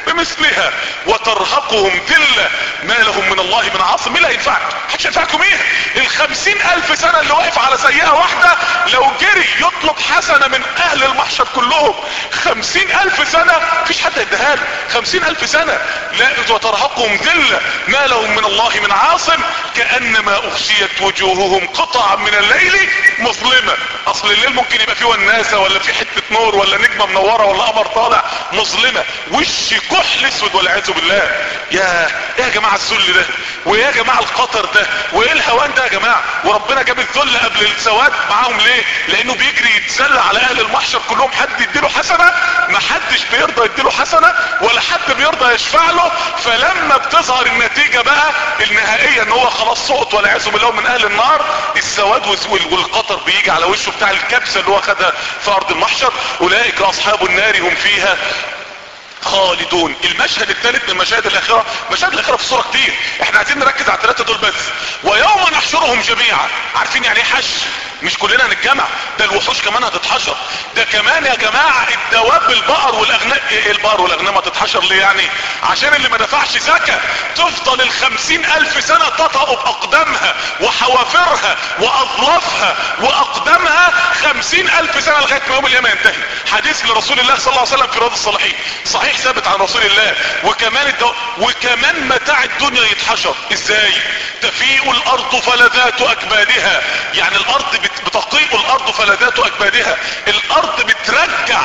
بمثلها وترهقهم ذلة ما لهم من الله من عاصم. مين اللي هينفعك؟ محدش هينفعكم ايه؟ 50,000 سنة اللي واقف على سيئة واحدة لو جري يطلب حسنة من اهل المحشر كلهم 50,000 سنة مفيش حد يديها له. 50,000 سنة لا. وترهقهم ذلة ما لهم من الله من عاصم كأنما اغشيت وجوههم قطعا من الليل مظلمة. اصل الليل ممكن يبقى فيه وناسة ولا فيه حتة نور ولا نجمة منورة ولا قمر طالع، مظلمة وش كحل اسود والعياذ بالله. يا جماعة الذل ده، ويا جماعة القطر ده، وايه الهوان ده يا جماعة. وربنا جاب الذل قبل السواد معاهم ليه؟ لانه بيجري يتسلى على اهل المحشر كلهم. حد يديله حسنة؟ ما حدش بيرضى يديله حسنة ولا حد بيرضى يشفع له. فلما بتظهر النتيجة بقى النهائية ان هو خلاص سقط والعياذ بالله من اهل النار، السواد والقطر بيجي على وشه بتاع الكبسة اللي هو خدها في ارض المحشر. اولئك اصحاب النار هم فيها خالدون. المشهد الثالث من مشاهد الاخرة، مشاهد الاخرة في الصورة كتير، احنا عايزين نركز على الثلاثة دول بس. ويوم نحشرهم جميعا. عارفين يعني ايه حشر؟ مش كلنا هنتجمع، ده الوحوش كمان هتتحشر، ده كمان يا جماعة الدواب البقر والاغنام. ايه البقر والاغنام هتتحشر ليه يعني؟ عشان اللي ما دفعش زكاة تفضل 50,000 سنة تطأ باقدامها وحوافرها واظلافها واقدامها 50,000 سنة لغاية ما يوم القيامة ينتهي. حديث لرسول الله صلى الله عليه وسلم في رياض الصالحين صحيح ثابت عن رسول الله. وكمان متاع الدنيا يتحشر ازاي؟ تفيء الارض فلذات اكبادها، يعني الارض بتقيء الارض فلذات اكبادها. الارض بترجع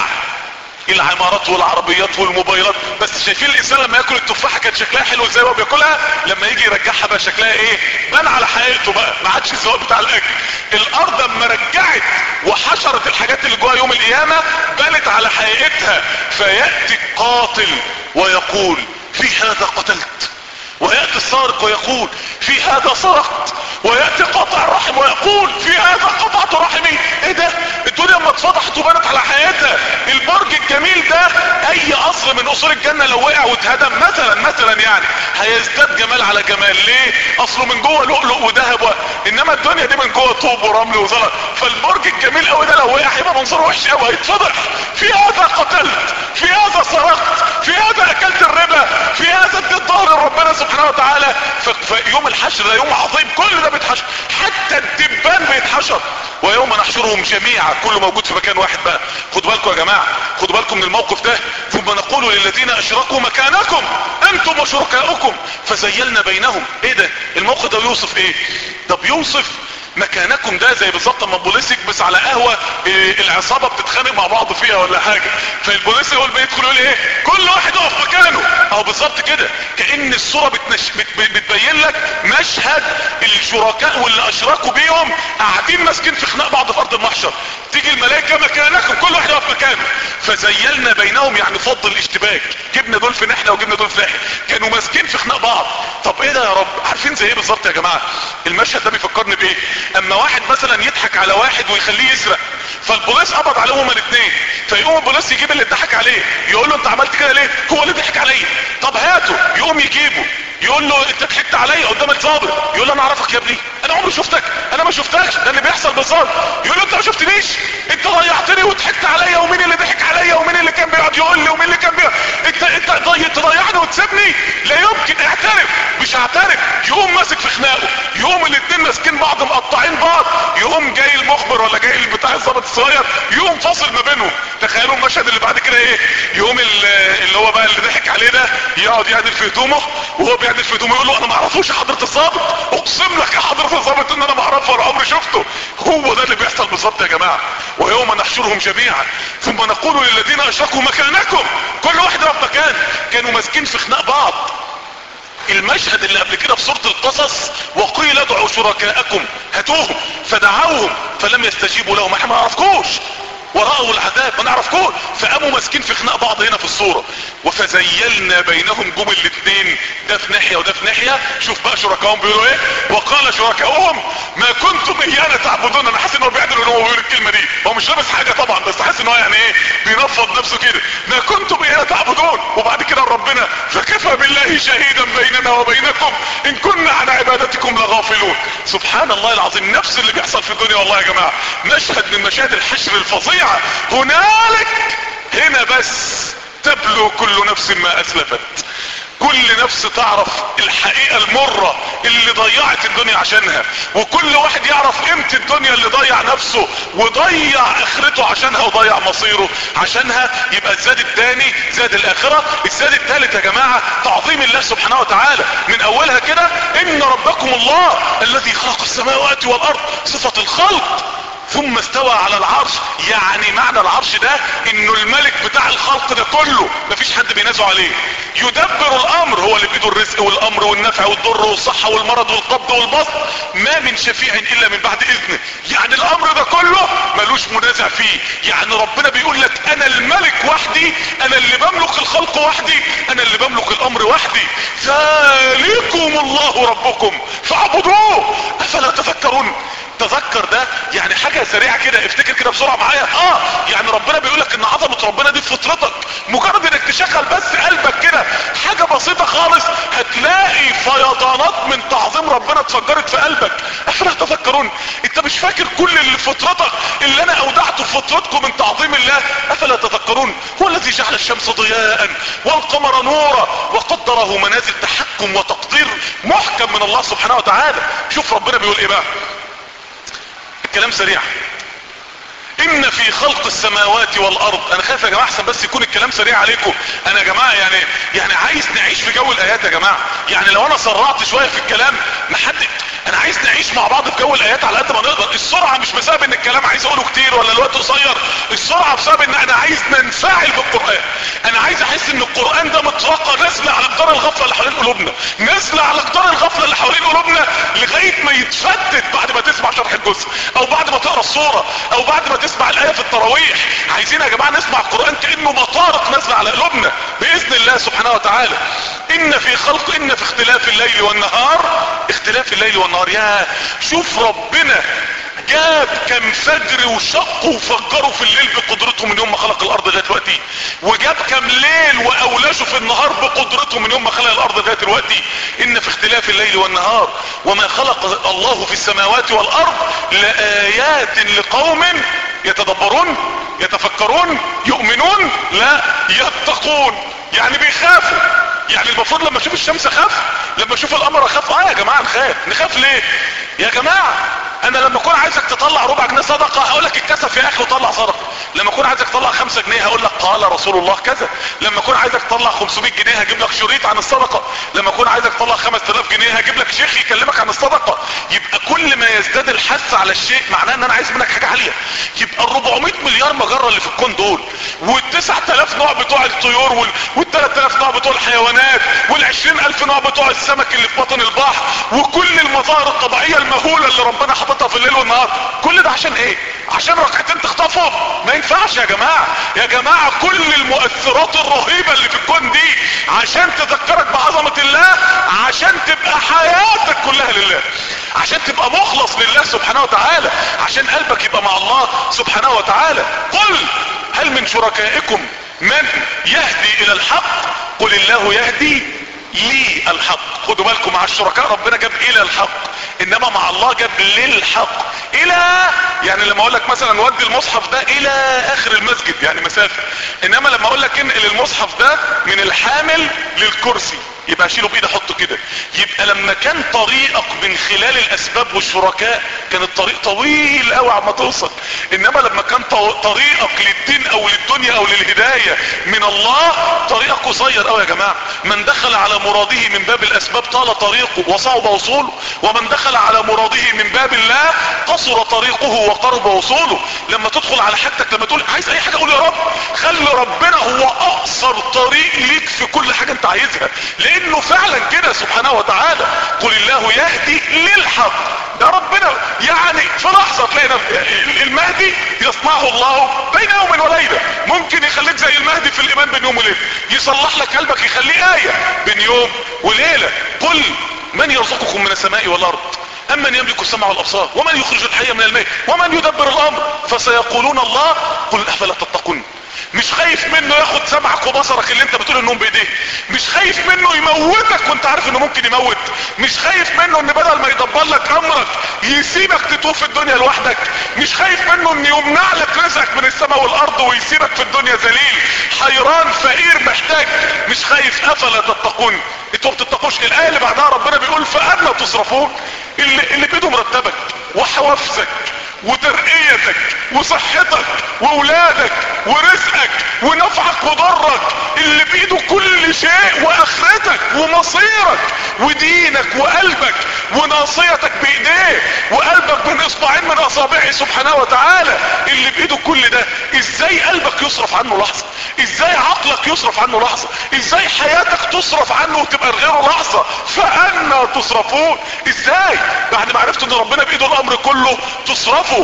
العمارات والعربيات والموبايلات. بس شايفين الانسان لما ياكل التفاحة كان شكلها حلو ازاي وهو بياكلها؟ لما يجي يرجعها بقى شكلها ايه؟ بان على حقيقته بقى، ما عادش الزواج بتاع الاكل. الارض اما رجعت وحشرت الحاجات اللي جواها يوم القيامة بانت على حقيقتها. فيأتي القاتل ويقول في هذا قتلت، ويأتي السارق ويقول في هذا سرقت، ويأتي قاطع الرحم ويقول في هذا قطعت رحمي. ايه ده؟ الدنيا اما اتفضحت وبانت على حياتها. البرج الجميل ده اي قصر من قصور الجنة لو وقع واتهدم مثلا يعني هيزداد جمال على جمال. ليه؟ اصله من جوه لؤلؤ وذهب انما الدنيا دي من جوه طوب ورمل وزلط. فالبرج الجميل قوي ده لو وقع هيبقى منظره وحش قوي، هيتفضح. في هذا قتلت، في هذا سرقت، في هذا اكلت الربا، في هذا اديت ظهر ربنا سبحانه وتعالى. فيوم الحشر ده يوم عظيم، كل ده بيتحشر، حتى الدبان بيتحشر. ويوم نحشرهم جميعا، كله موجود في مكان واحد بقى. خدوا بالكم يا جماعة، خدوا بالكم من الموقف ده. ثم نقول للذين اشركوا مكانكم انتم وشركاؤكم فزيلنا بينهم. ايه ده؟ الموقف ده بيوصف ايه؟ ده بيوصف مكانكم. ده زي بالظبط اما البوليس يكبس على قهوة العصابة بتتخانق مع بعض فيها ولا حاجة، فالبوليس يقول بيدخل يقول ايه؟ كل واحد يقف مكانه. اهو بالظبط كده، كأن الصورة بتبين لك مشهد الشركاء واللي اشركوا بيهم قاعدين ماسكين في خناق بعض في ارض المحشر. تيجي الملائكة مكانكم، كل واحد يقف مكانه. فزيلنا بينهم يعني فضل الاشتباك، جبنا دول في ناحية وجبنا دول في ناحية، كانوا ماسكين في خناق بعض. طب ايه ده يا رب؟ عارفين زي ايه بالظبط يا جماعة؟ المشهد ده بيفكرني بايه؟ اما واحد مثلا يضحك على واحد ويخليه يسرق، فالبوليس قبض عليهم هما الاثنين، فيقوم البوليس يجيب اللي ضحك عليه يقول له انت عملت كده ليه؟ هو اللي ضحك عليا. طب هاته. يقوم يجيبه يقول له انت ضحكت عليا قدام الضابط، يقول له انا اعرفك يا ابني، انا عمري شفتك، انا ما شفتكش. ده اللي بيحصل بالظبط. يقول له انت ما شفتنيش، انت ضيعتني وضحكت عليا، ومين اللي ضحك عليا، ومين اللي كان بيقعد يقول لي، ومين اللي كان بيقعد انت تضيعني وتسيبني؟ لا يمكن. اعترف. مش هعترف. يقوم ماسك في خناقه، يقوم الاثنين ماسكين بعض مقطعين بعض، يقوم جاي المخبر ولا جاي بتاع الضابط الصغير يقوم فاصل ما بينهم. تخيلوا المشهد اللي بعد كده ايه؟ يقوم اللي هو بقى اللي ضحك عليه ده يقعد يعدل في هدومه، وهو بيعدل في هدومه يقول له انا ما اعرفوش يا حضرة الضابط، اقسم لك يا حضرة الضابط ان انا ما اعرفه ولا عمري شفته. هو ده اللي بيحصل بالظبط يا جماعة. ويوم نحشرهم جميعا ثم نقول للذين اشركوا مكانكم، كل واحد يقف مكان. كانوا ماسكين في خناق بعض. المشهد اللي قبل كده في سورة القصص وقيل ادعوا شركاءكم هاتوهم فدعوهم فلم يستجيبوا لهم، احنا ما نعرفكوش، ورأوا العذاب ما نعرفكوش، فقاموا ماسكين في خناق بعض هنا في الصورة. وفزيلنا بينهم جم الاثنين، ده في ناحية وده في ناحية. شوف بقى شركاهم بيقولوا ايه؟ وقال شركاؤهم ما كنتم ايانا تعبدون. انا حاسس ان هو بيعدل ان هو بيقول الكلمة دي، هو مش لابس حاجة طبعا، بس حاسس ان هو يعني ايه بينفض نفسه كده. ما كنتم ايانا تعبدون. وبعد كده ربنا فكفى بالله شهيدا بيننا وبينكم ان كنا عن عبادتكم لغافلون. سبحان الله العظيم، نفس اللي بيحصل في الدنيا والله يا جماعة. مشهد من مشاهد الحشر الفظيعة. هنالك، هنا بس تبلو كل نفس ما اسلفت. كل نفس تعرف الحقيقة المرة اللي ضيعت الدنيا عشانها، وكل واحد يعرف قيمة الدنيا اللي ضيع نفسه وضيع اخرته عشانها وضيع مصيره عشانها. يبقى الزاد الثاني زاد الاخرة. الزاد الثالث يا جماعة تعظيم الله سبحانه وتعالى من اولها كده. ان ربكم الله الذي خلق السماوات والارض، صفة الخلق، ثم استوى على العرش. يعني معنى العرش ده انه الملك بتاع الخلق ده كله مفيش حد بينازع عليه. يدبر الامر، هو اللي بايده الرزق والامر والنفع والضر والصحة والمرض والقبض والبسط. ما من شفيع الا من بعد اذنه. يعني الامر ده كله ملوش منازع فيه. يعني ربنا بيقول لك انا الملك وحدي، انا اللي بملك الخلق وحدي، انا اللي بملك الامر وحدي. ذلكم الله ربكم فاعبدوه افلا تذكرون. تذكر ده يعني حاجة سريعة كده، افتكر كده بسرعة معايا. يعني ربنا بيقولك ان عظمة ربنا دي في فطرتك، مجرد انك تشغل بس قلبك كده حاجة بسيطة خالص هتلاقي فيضانات من تعظيم ربنا اتفجرت في قلبك. افلا تذكرون؟ انت مش فاكر كل اللي في فطرتك اللي انا اودعته في فطرتكم من تعظيم الله؟ افلا تذكرون؟ هو الذي جعل الشمس ضياء والقمر نورا وقدره منازل تحكم وتقدير محكم من الله سبحانه وتعالى. شوف ربنا بيقول ايه بقى، كلام سريع. ان في خلق السماوات والارض. انا خايف يا جماعه احسن بس يكون الكلام سريع عليكم. انا يا جماعه يعني عايز نعيش في جو الايات يا جماعه. يعني لو انا سرعت شويه في الكلام انا عايز نعيش مع بعض في جو الايات على قد ما نقدر. السرعه مش بسبب ان الكلام عايز اقوله كتير ولا الوقت قصير، السرعه بسبب ان انا عايز ننفعل بالقران. انا عايز احس ان القران ده مطرقه نازله على جدار الغفله اللي حوالين قلوبنا، نازله على جدار الغفله اللي حوالين قلوبنا لغايه ما يتفتت بعد ما تسمع شرح الجزء، او بعد ما تقرا السوره، او بعد ما تسمع الايه في التراويح. عايزين يا جماعه نسمع القران كانه مطارق نازله على قلوبنا باذن الله سبحانه وتعالى. ان في اختلاف الليل والنهار. اختلاف الليل والنهار، يا شوف ربنا جاب كم فجر وشقوا وفجروا في الليل بقدرته من يوم ما خلق الارض لغايه دلوقتي، وجاب كم ليل واولاشوا في النهار بقدرته من يوم ما خلق الارض لغايه دلوقتي. ان في اختلاف الليل والنهار وما خلق الله في السماوات والارض لآيات لقوم يتدبرون يتفكرون يؤمنون لا يتقون. يعني بيخافوا. يعني المفروض لما اشوف الشمس اخاف، لما اشوف القمر اخاف. يا جماعه نخاف ليه يا جماعه؟ انا لما اكون عايزك تطلع ربع جنيه صدقه هقول لك اتكسف يا اخي وطلع صدقه. لما اكون عايزك تطلع 5 جنيه هقول لك قال رسول الله كذا. لما اكون عايزك تطلع 500 جنيه هجيب لك شريط عن الصدقه. لما اكون عايزك تطلع 5000 جنيه هجيب لك شيخ يكلمك عن الصدقه. يبقى كل ما يزداد الحث على الشيء معناه ان انا عايز منك حاجه عاليه. يبقى ال 400 مليار مجره اللي في الكون دول، وال9000 نوع بتوع الطيور، وال3000 نوع بتوع الحيوانات، وال20000 نوع بتوع السمك اللي في بطن البحر، وكل المظاهر الطبيعيه المهوله اللي ربنا حاططها في الليل والنهار، كل ده عشان ايه؟ عشان ركعتين تخطفهم؟ ما ينفعش يا جماعه. يا جماعه كل المؤثرات الرهيبه اللي في الكون دي عشان تذكرك بعظمه الله، عشان تبقى حياتك كلها لله، عشان تبقى مخلص لله سبحانه وتعالى، عشان قلبك يبقى مع الله سبحانه وتعالى. قل هل من شركائكم من يهدي الى الحق؟ قل الله يهدي لي الحق. خدوا بالكم، مع الشركاء ربنا جاب الى الحق، انما مع الله جاب للحق. الى يعني لما اقول لك مثلا ودي المصحف ده الى اخر المسجد يعني مسافه، انما لما اقول لك انقل المصحف ده من الحامل للكرسي يبقى اشيله بايدي احطه كده. يبقى لما كان طريقك من خلال الاسباب والشركاء كان الطريق طويل قوي عما توصل، انما لما كان طريقك للدين او للدنيا او للهداية من الله طريقك قصير قوي يا جماعة. من دخل على مراده من باب الاسباب طال طريقه وصعب وصوله، ومن دخل على مراده من باب الله قصر طريقه وقرب وصوله. لما تدخل على حاجتك، لما تقول عايز اي حاجة قول يا رب، خلي ربنا هو اقصر طريق ليك في كل حاجة انت عايزها، لانه فعلا كده سبحانه وتعالى. قل الله يهدي للحق. ده ربنا يعني في لحظة تلاقي المهدي يصنعه الله بين يوم وليلة. ممكن يخليك زي المهدي في الايمان بين يوم وليلة، يصلح لك قلبك يخليه آية بين يوم وليلة. قل من يرزقكم من السماء والارض امن يملك السمع والابصار ومن يخرج الحي من الميت ومن يدبر الامر فسيقولون الله. قل افلا تتقون. مش خايف منه ياخد سمعك وبصرك اللي انت بتقول انهم بايديه، مش خايف منه يموتك وانت عارف انه ممكن يموت، مش خايف منه ان بدل ما يدبر لك امرك يسيبك تطوف في الدنيا لوحدك، مش خايف منه ان يمنع لك رزقك من السماء والارض ويسيبك في الدنيا ذليل حيران فقير محتاج، مش خايف. افلا تتقون، انتوا ما بتتقوش. الايه اللي بعدها ربنا بيقول فأنا تصرفون، اللي بايده مرتبك وحوافزك وترقيتك وصحتك واولادك ورزقك ونفعك وضرك، اللي بايده كل شيء، واخرتك ومصيرك ودينك وقلبك وناصيتك بايديه، وقلبك من اصبعين من اصابعه سبحانه وتعالى، اللي بايده كل ده. ازاي قلبك يصرف عنه لحظة؟ ازاي عقلك يصرف عنه لحظة؟ ازاي حياتك تصرف عنه وتبقى غيره لحظة؟ فأنا تصرفون. ازاي بعد ما عرفت ان ربنا بايده الامر كله تصرفوا؟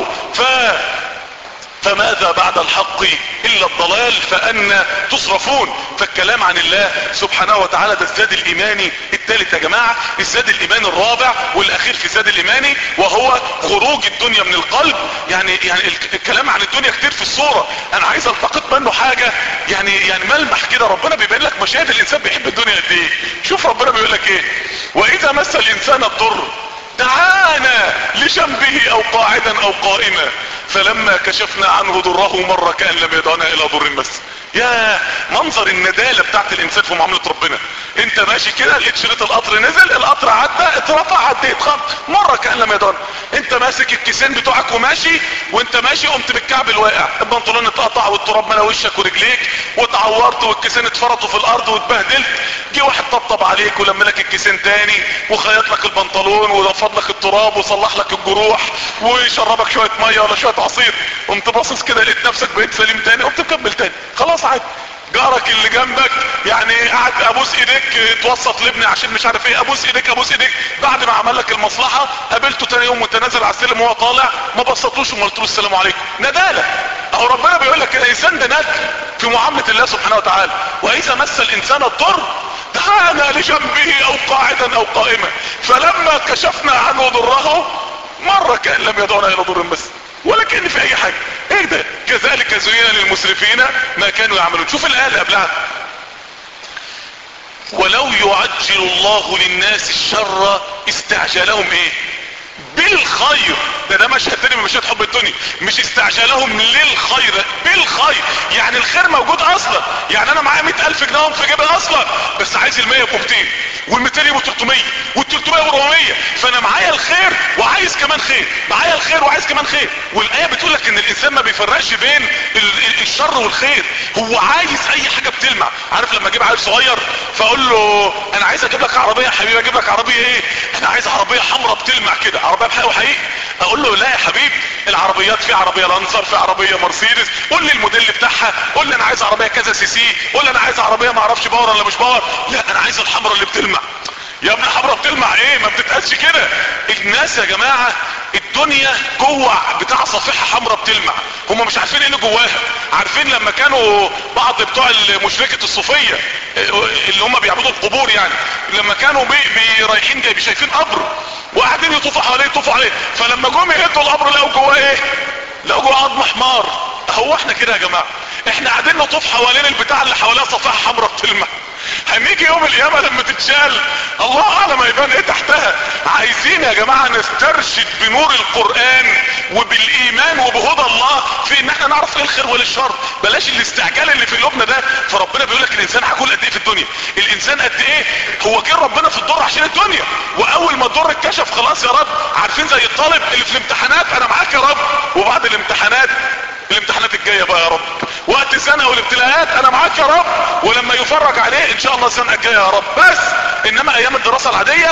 فماذا بعد الحق الا الضلال؟ فأنا تصرفون. فالكلام عن الله سبحانه وتعالى ده الزاد الايماني الثالث يا جماعة، الزاد الايماني الرابع والاخير في الزاد الايماني، وهو خروج الدنيا من القلب. يعني الكلام عن الدنيا كتير في الصورة، انا عايز التقط منه حاجة يعني ملمح كده. ربنا بيبين لك مشاهد الانسان بيحب الدنيا قد ايه. شوف ربنا بيقول لك ايه: واذا مس الانسان الضر دعانا لجنبه او قاعدا او قائما فلما كشفنا عنه ضره مر كأن لم يدعنا الى ضر مس. يا منظر الندالة بتاعت الانسان في معاملة ربنا. انت ماشي كده لقيت شريط القطر نزل، القطر عدى اترفع عديت خط مرة كأن لم يدعنا. انت ماسك الكيسين بتوعك وماشي، وانت ماشي قمت بالكعب الواقع، البنطلون اتقطع والتراب ملا وشك ورجليك واتعورت والكيسين اتفرطوا في الارض واتبهدلت. جه واحد طبطب عليك ولم لك الكيسين تاني وخيط لك البنطلون ونفض لك التراب وصلح لك الجروح وشربك شوية مية ولا شوية عصير، قمت باصص كده لقيت نفسك بقيت سليم تاني، قمت مكمل تاني خلاص عادي. جارك اللي جنبك يعني قاعد ابوس ايديك توسط لابني عشان مش عارف ايه، ابوس ايديك ابوس ايديك، بعد ما عمل لك المصلحة قابلته تاني يوم وانت نازل على السلم وهو طالع ما بسطوش وما قلتلوش السلام عليكم. ندالة. اهو ربنا بيقول لك الانسان ده ندل في معاملة الله سبحانه وتعالى. واذا مس الانسان الضر دعانا لجنبه او قاعدا او قائما فلما كشفنا عنه ضره مر كأن لم يدعنا الى ضر مس، ولا كأن في اي حاجة. ايه ده؟ كذلك زين للمسرفين ما كانوا يعملون. شوف الآية اللي قبلها: ولو يعجل الله للناس الشر استعجلهم ايه؟ بالخير. ده مشهد تاني من مشاهد حب الدنيا، مش استعجلهم للخير، بالخير. يعني الخير موجود اصلا، يعني انا معايا 100,000 جنيه في جيبي اصلا، بس عايز ال100 يبقوا 200 وال200 يبقوا 300 وال300 يبقوا 400. فانا معايا الخير وعايز كمان خير، معايا الخير وعايز كمان خير. والايه بتقول لك ان الانسان ما بيفرقش بين الشر والخير، هو عايز اي حاجه بتلمع. عارف لما اجيب عيل صغير فاقول له انا عايز اجيب لك عربيه يا حبيبي، اجيب لك عربيه ايه؟ انا عايز عربيه حمراء بتلمع كده، عربيه بحق وحقيقي. اقول له لا يا حبيبي، العربيات في عربيه لانسر، في عربيه مرسيدس، قول لي الموديل بتاعها، قول لي انا عايز عربيه كذا سي سي، قول لي انا عايز عربيه ما اعرفش باور ولا مش باور. لا انا عايز الحمراء اللي بتلمع. يا ابني حمراء بتلمع ايه؟ ما بتتقاسش كده. الناس يا جماعه الدنيا جوه بتاع صفيحه حمراء بتلمع، هم مش عارفين ايه اللي جواها. عارفين لما كانوا بعض بتوع مشركة الصوفية اللي هم بيعبدوا القبور، يعني لما كانوا رايحين جاي شايفين قبر وقاعدين يطوفوا حواليه يطوفوا عليه، فلما جم يهدوا القبر لقوا جواه ايه؟ لقوا جواه عظم حمار. هو احنا كده يا جماعه، احنا قاعدين نطوف حوالين البتاع اللي حواليها صفيحه حمراء بتلمع. هنيجي يوم القيامه لما تتشال الله اعلم هيبان ايه تحتها. عايزين يا جماعه نسترشد بنور القران وبالايمان وبهدى الله في ان احنا نعرف ايه الخير وايه الشر، بلاش الاستعجال اللي في قلوبنا ده. فربنا بيقول لك الانسان هيكون قد ايه في الدنيا، الانسان قد ايه هو جه ربنا في الضر عشان الدنيا، واول ما الضر اتكشف خلاص يا رب. عارفين زي الطالب اللي في الامتحانات انا معاك يا رب، وبعد الامتحانات الجايه بقى يا رب، وقت السنه والابتلاءات انا معاك يا رب، ولما يفرج عليه ان شاء الله السنه الجايه يا رب. بس انما ايام الدراسه العاديه،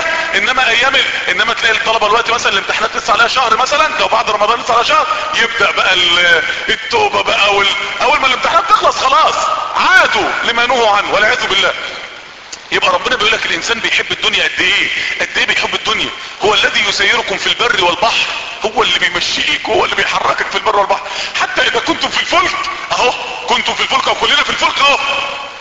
انما تلاقي الطلبه دلوقتي مثلا الامتحانات لسه عليها شهر، مثلا لو بعد رمضان لسه عليها شهر يبدا بقى التوبه بقى، اول ما الامتحانات تخلص خلاص عادوا لما نهوا عنه والعياذ بالله. يبقى ربنا بيقول لك الانسان بيحب الدنيا قد ايه، قد ايه بيحب الدنيا. هو الذي يسيركم في البر والبحر، هو اللي بيمشيك، هو اللي بيحركك في البر والبحر. حتى اذا كنتم في الفلك، اهو كنتم في الفلك وكلنا في الفلك اهو،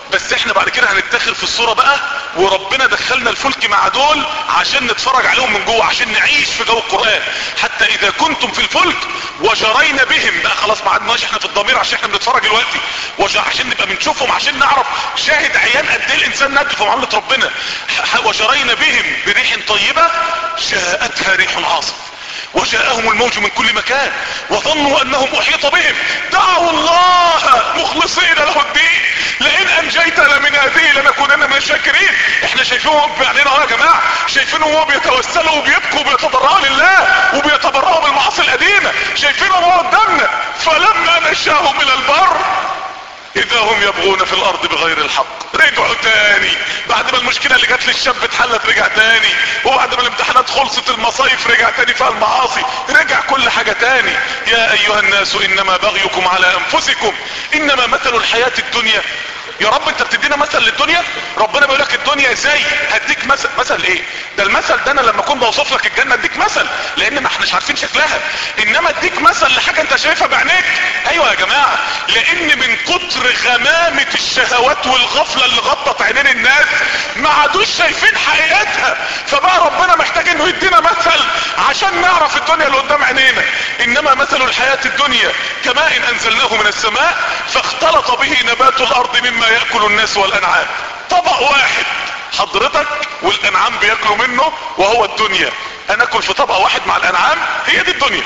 بس احنا بعد كده هنتدخل في الصورة بقى، وربنا دخلنا الفلك مع دول عشان نتفرج عليهم من جوه، عشان نعيش في جو القرآن. حتى اذا كنتم في الفلك وجرينا بهم، بقى خلاص ما عدناش احنا في الضمير عشان احنا بنتفرج دلوقتي، عشان نبقى بنشوفهم، عشان نعرف شاهد عيان قد ايه الانسان ندل في معاملة ربنا. وجرينا بهم بريح طيبة جاءتها ريح عاصف وجاءهم الموج من كل مكان وظنوا انهم احيط بهم دعوا الله مخلصين له الدين لئن انجيتنا من هذه لنكونن من الشاكرين. احنا شايفينهم بعدين يا جماعه، شايفينهم وهو بيتوسلوا وبيبكوا وبيتضرعوا لله وبيتبرعوا من المعاصي القديمه، شايفينهم وهو قدامنا. فلما نشاهم الى البر اذا هم يبغون في الارض بغير الحق، رجعوا تاني بعد ما المشكلة اللي جات للشاب اتحلت، رجع تاني، وبعد ما الامتحانات خلصت المصايف رجع تاني في المعاصي، رجع كل حاجة تاني. يا ايها الناس انما بغيكم على انفسكم انما مثل الحياة الدنيا. يا رب انت بتدينا مثل للدنيا؟ ربنا بيقول لك الدنيا ازاي؟ هديك مثل ايه؟ ده المثل ده انا لما اكون بوصف لك الجنة اديك مثل لان ما احناش عارفين شكلها، انما اديك مثل لحاجة انت شايفها بعينيك. ايوه يا جماعة، لان من كتر غمامة الشهوات والغفلة اللي غطت عينين الناس ما عادوش شايفين حقيقتها، فبقى ربنا محتاج انه يدينا مثل عشان نعرف الدنيا اللي قدام عينينا. انما مثل الحياة الدنيا كماء انزلناه من السماء فاختلط به نبات الارض مما يأكل الناس والانعام. طبق واحد حضرتك والانعام بياكلوا منه وهو الدنيا، هناكل في طبق واحد مع الانعام؟ هي دي الدنيا.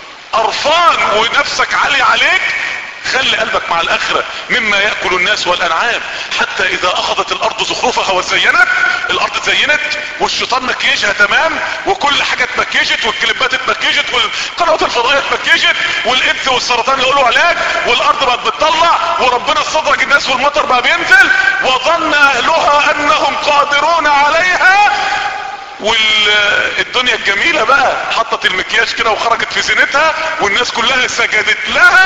قرفان ونفسك عالية عليك، خلي قلبك مع الاخرة مما يأكل الناس والانعام. حتى اذا اخذت الارض زخرفها وزينت، الارض زينت والشيطان مكيجها تمام وكل حاجة اتمكيجت والكليبات اتمكيجت والقنوات الفضائية اتمكيجت والايدز والسرطان يقولوا علاج والارض بقت بتطلع وربنا استدرج الناس والمطر بقى بينزل وظن اهلها انهم قادرون عليها، والدنيا الجميلة بقى حطت المكياج كده وخرجت في زينتها والناس كلها سجدت لها،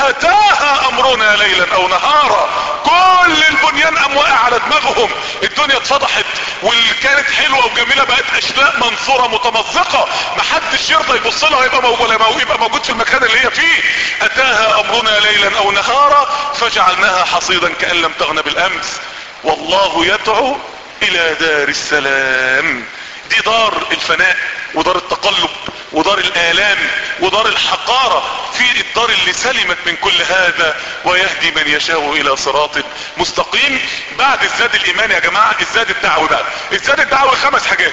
اتاها امرنا ليلا او نهارا، كل البنيان قام واقع على دماغهم، الدنيا اتفضحت واللي كانت حلوة وجميلة بقت اشلاء منصورة متمزقة، محدش يرضى يبص لها يبقى موجود في المكان اللي هي فيه. اتاها امرنا ليلا او نهارا فجعلناها حصيدا كأن لم تغن بالامس والله يدعو الى دار السلام. دي دار الفناء ودار التقلب ودار الآلام ودار الحقارة، في الدار اللي سلمت من كل هذا ويهدي من يشاء الى صراط مستقيم. بعد الزاد الايماني يا جماعة الزاد الدعوي بقى. الزاد الدعوي 5 حاجات.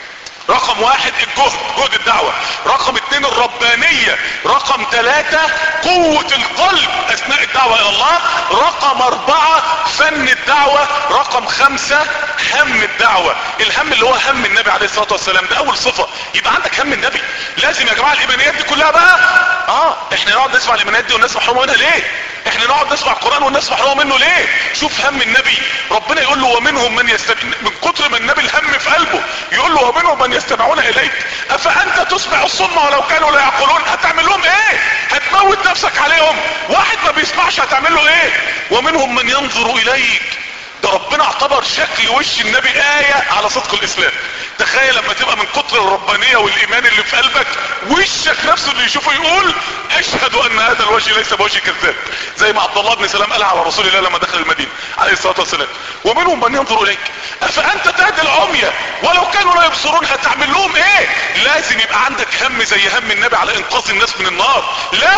رقم 1 جهد الدعوة، رقم 2 الربانية، رقم 3 قوة القلب اثناء الدعوة الى الله، رقم 4 فن الدعوة، رقم 5 هم الدعوة. الهم اللي هو هم النبي عليه الصلاة والسلام، ده اول صفة. يبقى عندك هم النبي. لازم يا جماعة الايمانيات دي كلها بقى احنا نقعد نسمع الايمانيات دي والناس محرومة منها ليه؟ احنا نقعد نسمع القرآن والناس محرومة منه ليه؟ شوف هم النبي، ربنا يقول له ومنهم من من كتر ما النبي الهم في قلبه يقول له ومنهم من يستمعون اليك افانت تسمع الصم ولو كانوا لا يعقلون. هتعمل لهم ايه؟ هتموت نفسك عليهم؟ واحد ما بيسمعش هتعمل له ايه؟ ومنهم من ينظر اليك. ده ربنا اعتبر شكل وش النبي آية على صدق الاسلام. تخيل لما تبقى من كتر الربانية والايمان اللي في قلبك وشك نفسه اللي يشوفه يقول اشهد ان هذا الوجه ليس بوجه كذاب، زي ما عبد الله بن سلام قال على رسول الله لما دخل المدينة عليه الصلاة والسلام. ومنهم من ينظر اليك افانت تهدي العمية ولو كانوا لا يبصرون. هتعمل لهم ايه؟ لازم يبقى عندك هم زي هم النبي على انقاذ الناس من النار.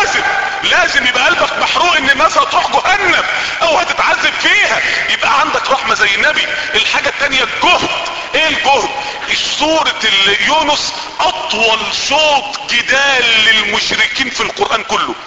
لازم يبقى قلبك محروق ان الناس هتروح جهنم او هتتعذب فيها، يبقى عندك رحمة زي النبي. الحاجة التانية الجهد. ايه الجهد؟ سورة يونس اطول شوط جدال للمشركين في القرآن كله،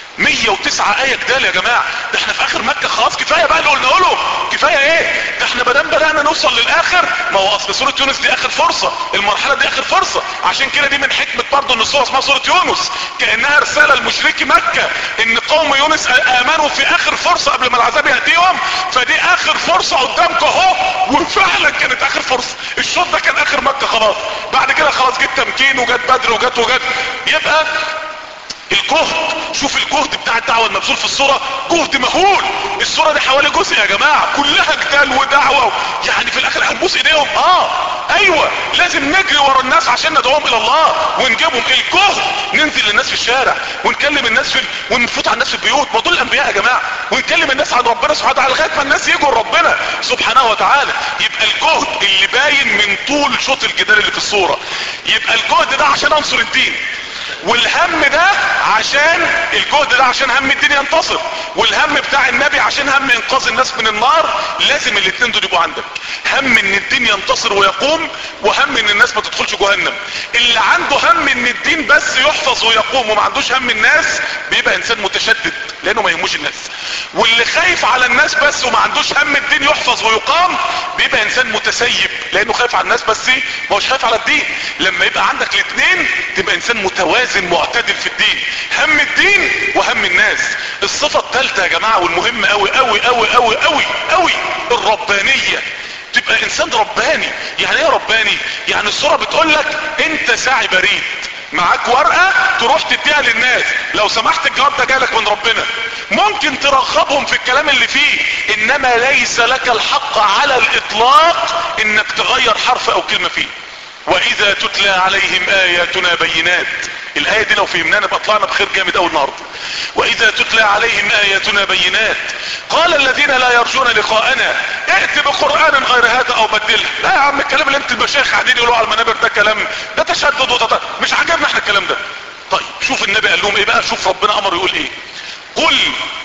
109 آية جدال يا جماعة. ده احنا في اخر مكة خلاص، كفاية بقى اللي قلنا له. كفاية ايه؟ ده احنا بدأنا نوصل للاخر. ما هو اصل سورة يونس دي اخر فرصة، المرحلة دي اخر فرصة. عشان كده دي من حكمة برضه ان السورة اسمها سورة يونس، كأنها رسالة لمشركي مكة ان قوم يونس امنوا في اخر فرصة قبل ما العذاب يأتيهم، فدي اخر فرصة قدامك اهو. وفعلا كانت اخر فرصة. الشوط ده كان اخر مكة خلاص، بعد كده خلاص جت تمكين وجت بدر وجت يبقى الجهد. شوف الجهد بتاع الدعوة المبذول في الصورة، جهد مهول. الصورة دي حوالي جزء يا جماعة كلها جدال ودعوة، يعني في الاخر هنبوس ايديهم. ايوه لازم نجري ورا الناس عشان ندعوهم الى الله ونجيبهم. الجهد ننزل للناس في الشارع ونكلم الناس ونفوت على الناس في البيوت، ما دول الانبياء يا جماعه، ونكلم الناس عن ربنا سبحانه وتعالى لغايه ما الناس يجوا لربنا سبحانه وتعالى. يبقى الجهد اللي باين من طول شوط الجدال اللي في الصوره، يبقى الجهد ده عشان انصر الدين، والهم ده عشان الجهد ده عشان هم الدين ينتصر، والهم بتاع النبي عشان هم انقاذ الناس من النار. لازم الاتنين دول يبقوا عندك، هم ان الدين ينتصر ويقوم، وهم ان الناس ما تدخلش جهنم. اللي عنده هم ان الدين بس يحفظ ويقوم وما عندوش هم الناس بيبقى انسان متشدد لانه ما يهموش الناس. واللي خايف على الناس بس وما عندوش هم الدين يحفظ ويقام بيبقى انسان متسيب لانه خايف على الناس بس ما هوش خايف على الدين. لما يبقى عندك الاثنين تبقى انسان متوازن معتدل في الدين، هم الدين وهم الناس. الصفة الثالثة يا جماعة والمهمة قوي قوي قوي قوي قوي قوي، الربانية. تبقى انسان رباني. يعني ايه رباني؟ يعني الصورة بتقول لك انت ساعي بريد، معاك ورقة تروح تديها للناس، لو سمحت الجواب ده جالك من ربنا، ممكن ترغبهم في الكلام اللي فيه، انما ليس لك الحق على الاطلاق انك تغير حرف او كلمة فيه. واذا تتلى عليهم اياتنا بينات، الاية دي لو فهمناها نبقى طلعنا بخير جامد اوي النهارده. واذا تتلى عليهم اياتنا بينات قال الذين لا يرجون لقاءنا ائت بقرآن غير هذا او بدله. لا يا عم الكلام اللي انت المشايخ قاعدين يقولوا على المنابر ده كلام ده تشدد مش عاجبنا احنا الكلام ده. طيب شوف النبي قال لهم ايه بقى، شوف ربنا امر يقول ايه، قل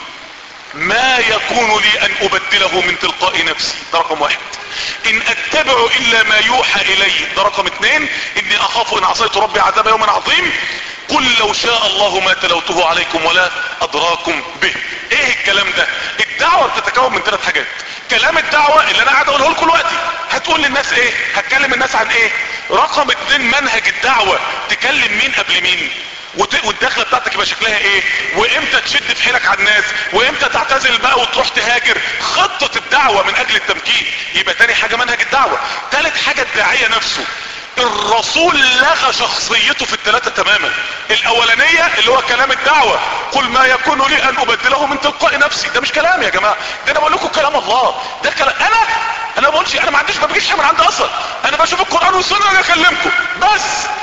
ما يكون لي ان ابدله من تلقاء نفسي، ده رقم واحد. ان اتبع الا ما يوحى الي، ده رقم اثنين. اني اخاف ان عصيت ربي عذاب يوم عظيم. قل لو شاء الله ما تلوته عليكم ولا ادراكم به. ايه الكلام ده؟ الدعوة بتتكون من 3 حاجات. كلام الدعوة اللي انا قاعد اقوله لكم دلوقتي، هتقول للناس ايه؟ هتكلم الناس عن ايه؟ رقم 2 منهج الدعوة، تكلم مين قبل مين، والدخله بتاعتك يبقى شكلها ايه، وامتى تشد في حيلك على الناس، وامتى تعتزل بقى وتروح تهاجر. خطة الدعوة من اجل التمكين. يبقى تاني حاجة منهج الدعوة. تالت حاجة الداعية نفسه. الرسول لغى شخصيته في ال3 تماما. الاولانية اللي هو كلام الدعوة، قل ما يكون لي ان ابدله من تلقاء نفسي، ده مش كلام يا جماعة، ده انا بقول لكم كلام الله، ده كلام انا بقولش، انا ما بجيش حاجة من عندي اصلا، انا بشوف القرآن والسنة وانا اكلمكم بس.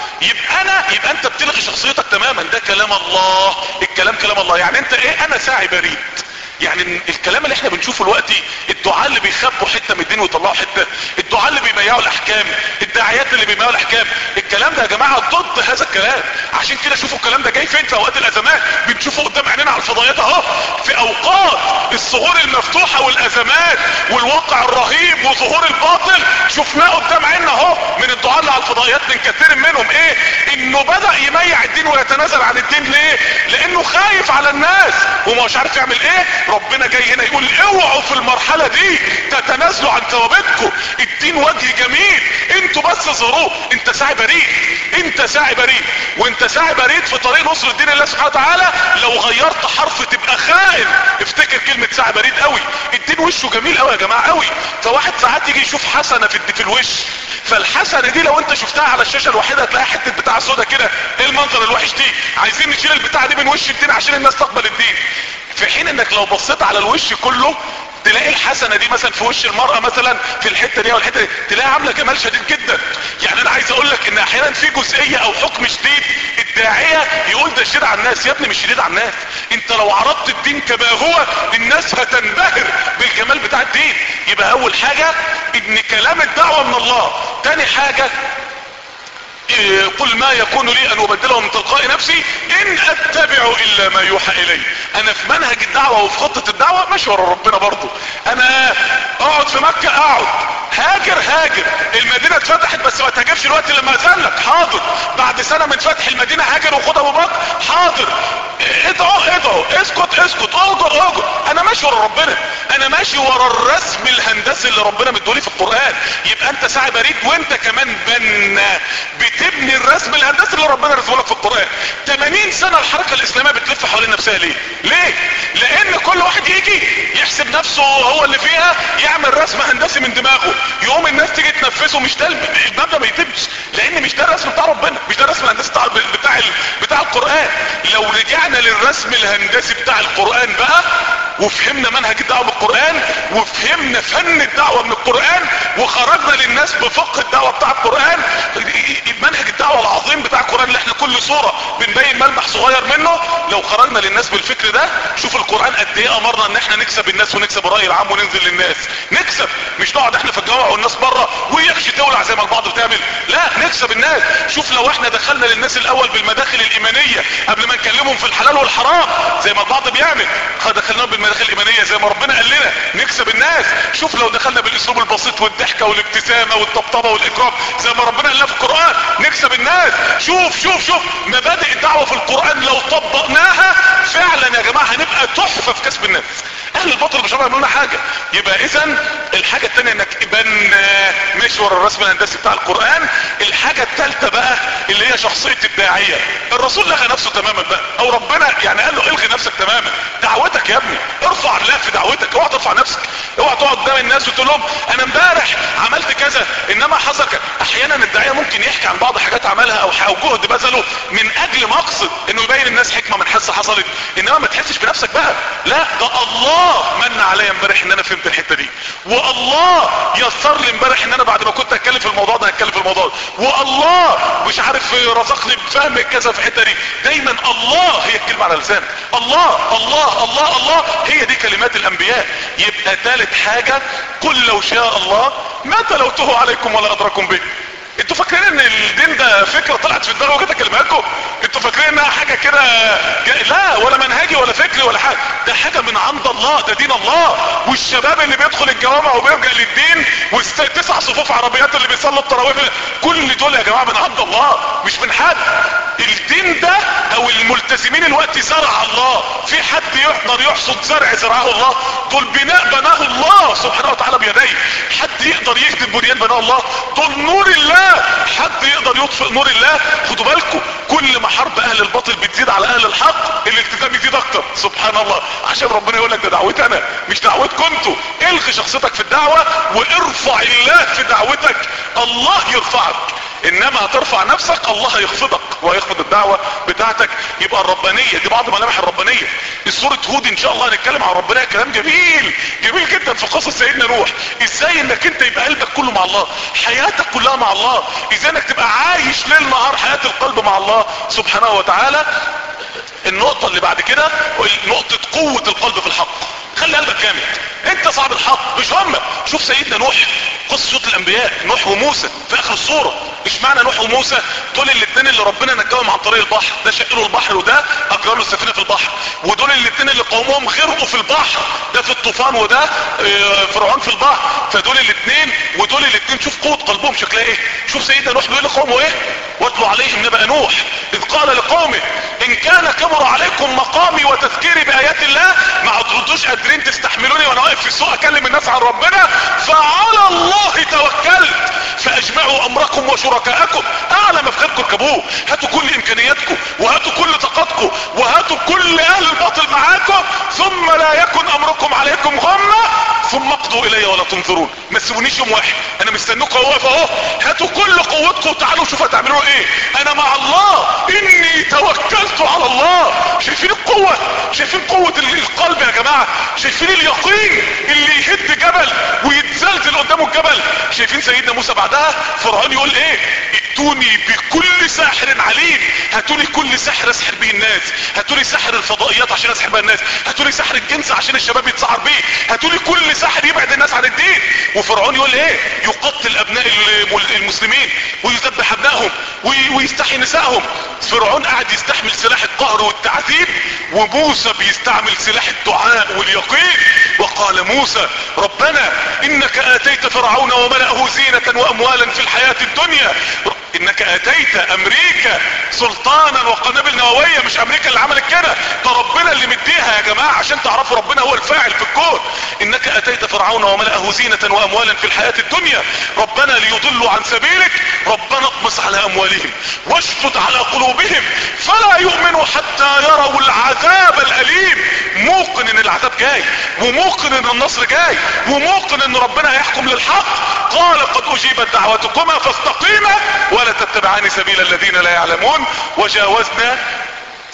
يبقى انت بتلغي شخصيتك تماما، ده كلام الله، الكلام كلام الله. يعني انت ايه؟ انا ساعي بريد. يعني الكلام اللي احنا بنشوفه دلوقتي، الدعاء اللي بيخبوا حته من الدين ويطلعوا حته، الدعاء اللي بيبيعوا الاحكام، الداعيات اللي بيبيعوا الاحكام، الكلام ده يا جماعه ضد هذا الكلام. عشان كده شوفوا الكلام ده جاي فين في اوقات الازمات، بنشوفه قدام عينينا على الفضائيات اهو. في اوقات الثغور المفتوحه والازمات والواقع الرهيب وظهور الباطل شفناه قدام عيننا اهو من الدعاء اللي على الفضائيات، من كثير منهم ايه؟ انه بدأ يميع الدين ويتنازل عن الدين. ليه؟ لانه خايف على الناس وما مش عارف يعمل ايه. ربنا جاي هنا يقول اوعوا في المرحلة دي تتنازلوا عن ثوابتكم، الدين وجه جميل، انتوا بس ظهروه. انت ساعي بريد، انت ساعي بريد، وانت ساعي بريد في طريق نصر الدين الله سبحانه وتعالى. لو غيرت حرف تبقى خائن. افتكر كلمة ساعي بريد قوي. الدين وشه جميل قوي يا جماعة قوي. فواحد ساعات يجي يشوف حسنة في الوش، فالحسنة دي لو انت شفتها على الشاشة الوحيدة هتلاقي حتة بتاع سودا كده. ايه المنظر الوحش دي؟ عايزين نشيل البتاع دي من وش الدين عشان الناس تقبل الدين. في حين انك لو بصيت على الوش كله تلاقي الحسنة دي مثلا في وش المرأة مثلا في الحتة دي والحتة دي تلاقي عاملة جمال شديد جدا. يعني انا عايز اقول لك ان احيانا في جزئية او حكم شديد الداعية يقول ده شديد على الناس. يا ابني مش شديد على الناس، انت لو عرضت الدين كما هو الناس هتنبهر بالجمال بتاع الدين. يبقى اول حاجة ان كلام الدعوة من الله. تاني حاجة قل ما يكون لي ان ابدله من تلقاء نفسي ان اتبع الا ما يوحى الي. انا في منهج الدعوة وفي خطة الدعوة ماشي ورا ربنا برضو. انا اقعد في مكة اقعد، هاجر المدينة اتفتحت بس ما تهاجرش الوقت لما اذن لك، حاضر. بعد سنة من فتح المدينة هاجر وخد ابو بكر، حاضر. ادعو اسكت اجر. انا ماشي ورا ربنا، انا ماشي ورا الرسم الهندسي اللي ربنا مدولي في القرآن. يبقى انت ساعي بريد وانت كمان بنا بتبني الرسم الهندسي اللي ربنا رسمه لك في القرآن. 80 سنة الحركة الاسلامية بتلف حوالين نفسها. ليه؟ لان كل واحد يجي يحسب نفسه هو اللي فيها، يعمل رسم هندسي من دماغه، يقوم الناس تيجي تنفذه. مش ده المبدأ، ما يتمش، لان مش ده الرسم بتاع ربنا، مش ده الرسم الهندسي بتاع القرآن. لو رجعنا للرسم الهندسي بتاع القرآن بقى وفهمنا منهج الدعوة من القرآن وفهمنا فن الدعوة من القرآن وخرجنا للناس بفقه الدعوة بتاع القرآن، منهج الدعوة العظيم بتاع القرآن اللي احنا كل صورة بنبين ملمح صغير منه، لو خرجنا للناس بالفكر ده شوف القرآن قد ايه امرنا ان احنا نكسب الناس ونكسب الرأي العام وننزل للناس، نكسب مش نقعد احنا في الجامع والناس بره ويخشي تولع زي ما البعض بتعمل، لا نكسب الناس. شوف لو احنا دخلنا للناس الاول بالمداخل الايمانية قبل ما نكلمهم في الحلال والحرام زي ما البعض بيعمل، دخلناهم بالمداخل الايمانية زي ما ربنا قال لنا نكسب الناس. شوف لو دخلنا بالاسلوب البسيط والضحكة والابتسامة والطبطبة والاكرام زي ما ربنا قال لنا في القرآن نكسب الناس. شوف مبادئ الدعوة في القرآن لو طبقناها فعلا يا جماعة هنبقى تحفة في كسب الناس. اهل الباطل مش هيعملوا لنا حاجة. يبقى اذا الحاجة التانية انك ابن ماشي ورا الرسم الهندسي بتاع القرآن. الحاجة التالتة بقى اللي هي شخصية الداعية. الرسول لغى نفسه تماما بقى، او ربنا يعني قال له الغي نفسك تماما، دعوتك يا ابني ارفع الله في دعوتك، اوعى ترفع نفسك، اوعى تقعد قدام الناس وتقول لهم انا امبارح عملت كذا انما حصل كذا. احيانا الداعية ممكن يحكي عن بعض حاجات عملها او جهد بذله من اجل مقصد انه يبين الناس حكمة من حس حصلت، انما ما تحسش بنفسك بقى، لا ده الله من عليا امبارح ان انا فهمت الحتة دي، والله يسر لي امبارح ان انا بعد ما كنت اتكلم في الموضوع ده هتكلم في الموضوع ده، والله مش عارف رزقني بفهم كذا في الحتة دي. دايما الله هي الكلمة على لسانك، الله الله الله الله هي دي كلمات الانبياء. يبقى ثالث حاجة قل لو شاء الله ما تلوته عليكم ولا ادراكم به. انتوا فاكرين ان الدين ده فكرة طلعت في دماغي وكده اكلمها لكم؟ انتوا فاكرين انها حاجة كده لا، ولا منهجي ولا فكري ولا حاجة، ده حاجة من عند الله، ده دين الله. والشباب اللي بيدخل الجوامع وبيرجع للدين والتسع صفوف عربيات اللي بيصلوا التراويح كل دول يا جماعة من عند الله مش من حد. الدين ده او الملتزمين الوقت زرع الله، في حد يقدر يحصد زرع زرعه الله؟ دول بناء بناه الله سبحانه وتعالى بيديه. حد يقدر يخدم بنيان بناه الله؟ دول نور الله. حد يقدر يطفئ نور الله؟ خدوا بالكم كل ما حرب اهل الباطل بتزيد على اهل الحق الالتزام يزيد اكتر سبحان الله، عشان ربنا يقول لك ده دعوتي انا مش دعوتكم انتوا. الغي شخصيتك في الدعوة وارفع الله في دعوتك، الله يرفعك. انما هترفع نفسك الله هيخفضك وهيخفض الدعوة بتاعتك. يبقى الربانية دي بعض ملامح الربانية. السورة هود ان شاء الله هنتكلم عن الربانية كلام جميل جميل جدا في قصة سيدنا نوح. ازاي انك انت يبقى قلبك كله مع الله، حياتك كلها مع الله، ازاي انك تبقى عايش ليل نهار حياة القلب مع الله سبحانه وتعالى. النقطة اللي بعد كده نقطة قوة القلب في الحق. خلي قلبك جامد، انت صاحب الحق مش هم. شوف سيدنا نوح، قصة الانبياء نوح وموسى في اخر الصورة. ايش معنى نوح وموسى؟ دول الاثنين اللي ربنا نجاهم عن طريق البحر، ده شق له البحر وده اجرى له السفينة في البحر. ودول الاثنين اللي قومهم غرقوا في البحر، ده في الطوفان وده فرعون في البحر. فدول الاثنين ودول الاثنين شوف قوة قلبهم شكلها ايه. شوف سيدنا نوح بيقول لقومه ايه؟ واتلوا عليهم نبأ نوح اذ قال لقومه ان كان كبر عليكم مقامي وتذكيري بايات الله، ما تردوش قادرين تستحملوني وانا واقف في السوق اكلم الناس عن ربنا، فعلى الله توكلت فاجمعوا امركم وشركاءكم، اعلى ما في خيركم اركبوه، هاتوا كل امكانياتكم وهاتوا كل طاقتكم وهاتوا كل اهل الباطل معاكم، ثم لا يكن امركم عليكم غمة ثم اقضوا الي ولا تنظرون. ما تسيبونيش يوم واحد، انا مستنيكم واقف اهو، هاتوا كل قوتكم وتعالوا شوفوا هتعملوا ايه. انا مع الله، اني توكلت على الله. شايفين القوة؟ شايفين قوة القلب يا جماعة؟ شايفين اليقين اللي يهد جبل ويتزلزل قدامه الجبل؟ شايفين سيدنا موسى بعدها فرعون يقول ايه؟ ائتوني بكل ساحر عليم، هاتولي كل سحر اسحر به الناس، هاتولي سحر الفضائيات عشان اسحر بها الناس، هاتولي سحر الجنس عشان الشباب يتسحر بيه، هاتولي كل سحر يبعد الناس عن الدين. وفرعون يقول ايه؟ يقتل ابناء المسلمين ويذبح ابنائهم ويستحي نسائهم. فرعون قاعد يستحمل سلاح القهر والتعذيب، وموسى بيستعمل سلاح الدعاء واليقين. وقال موسى ربنا انك اتيت فرعون وملأه زينة واموالا في الحياة الدنيا، انك اتيت امريكا سلطانا وقنابل نووية، مش امريكا اللي عملت كده، ده ربنا اللي مديها يا جماعة عشان تعرفوا ربنا هو الفاعل في الكون. انك اتيت فرعون وملأه زينة واموالا في الحياة الدنيا ربنا ليضلوا عن سبيلك، ربنا اطمس على اموالهم واشتد على قلوبهم فلا يؤمنوا حتى يروا العذاب الاليم. موقن ان العذاب جاي، وموقن ان النصر جاي، وموقن ان ربنا هيحكم للحق. قال قد اجيبت دعوتكما فاستقيما ولا تتبعان سبيل الذين لا يعلمون. وجاوزنا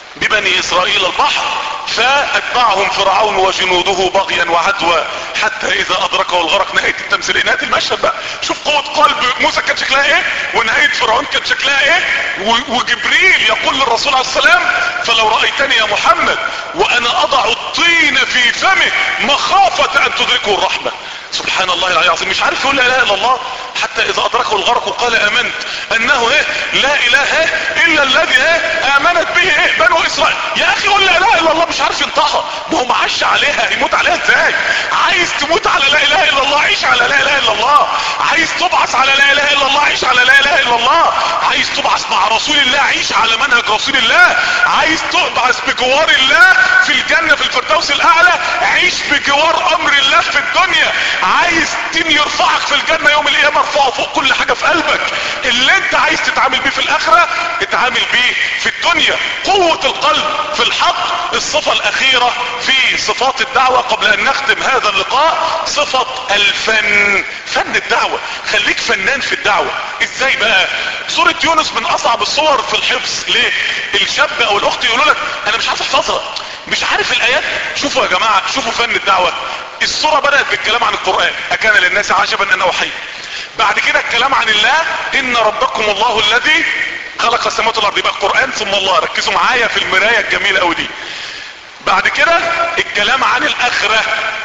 ببني اسرائيل البحر فاتبعهم فرعون وجنوده بغيا وعدوى حتى اذا ادركه الغرق. نهاية التمثيل، نهاية المشهد بقى. شوف قوة قلب موسى كان شكلها ايه، ونهاية فرعون كان شكلها ايه. وجبريل يقول للرسول عليه السلام فلو رأيتني يا محمد وانا اضع الطين في فمه مخافة ان تدركه الرحمة. سبحان الله العلي العظيم، مش عارف يقول لا اله الا الله حتى اذا ادركه الغرق وقال امنت انه لا اله الا الذي امنت به بنو اسرائيل. يا اخي قول لا اله الا الله، مش عارف ينطقها، ما هو معاش عليها، يموت عليها ازاي؟ عايز تموت على لا اله الا الله، عيش على لا اله الا الله. عايز تبعث على لا اله الا الله، عيش على لا اله الا الله. عايز تبعث مع رسول الله، عيش على منهج رسول الله. عايز تبعث بجوار الله في الجنة في الفردوس الاعلى، عيش بجوار امر الله في الدنيا. عايز دين يرفعك في الجنة يوم القيامة، ارفعه فوق كل حاجة في قلبك. اللي انت عايز تتعامل بيه في الاخرة اتعامل بيه في الدنيا. قوة القلب في الحق. الصفة الاخيرة في صفات الدعوة قبل ان نختم هذا اللقاء، صفة الفن. فن الدعوة، خليك فنان في الدعوة. ازاي بقى؟ سورة يونس من اصعب الصور في الحفظ. ليه؟ الشاب او الاخت يقولوا لك انا مش عارف احفظها، مش عارف الايات. شوفوا يا جماعة، شوفوا فن الدعوة. السورة بدأت بالكلام عن القرآن، اكان للناس عجبا ان اوحي. بعد كده الكلام عن الله، ان ربكم الله الذي خلق السماوات والارض. يبقى القرآن ثم الله. ركزوا معايا في المراية الجميلة قوي دي. بعد كده الكلام عن الاخرة،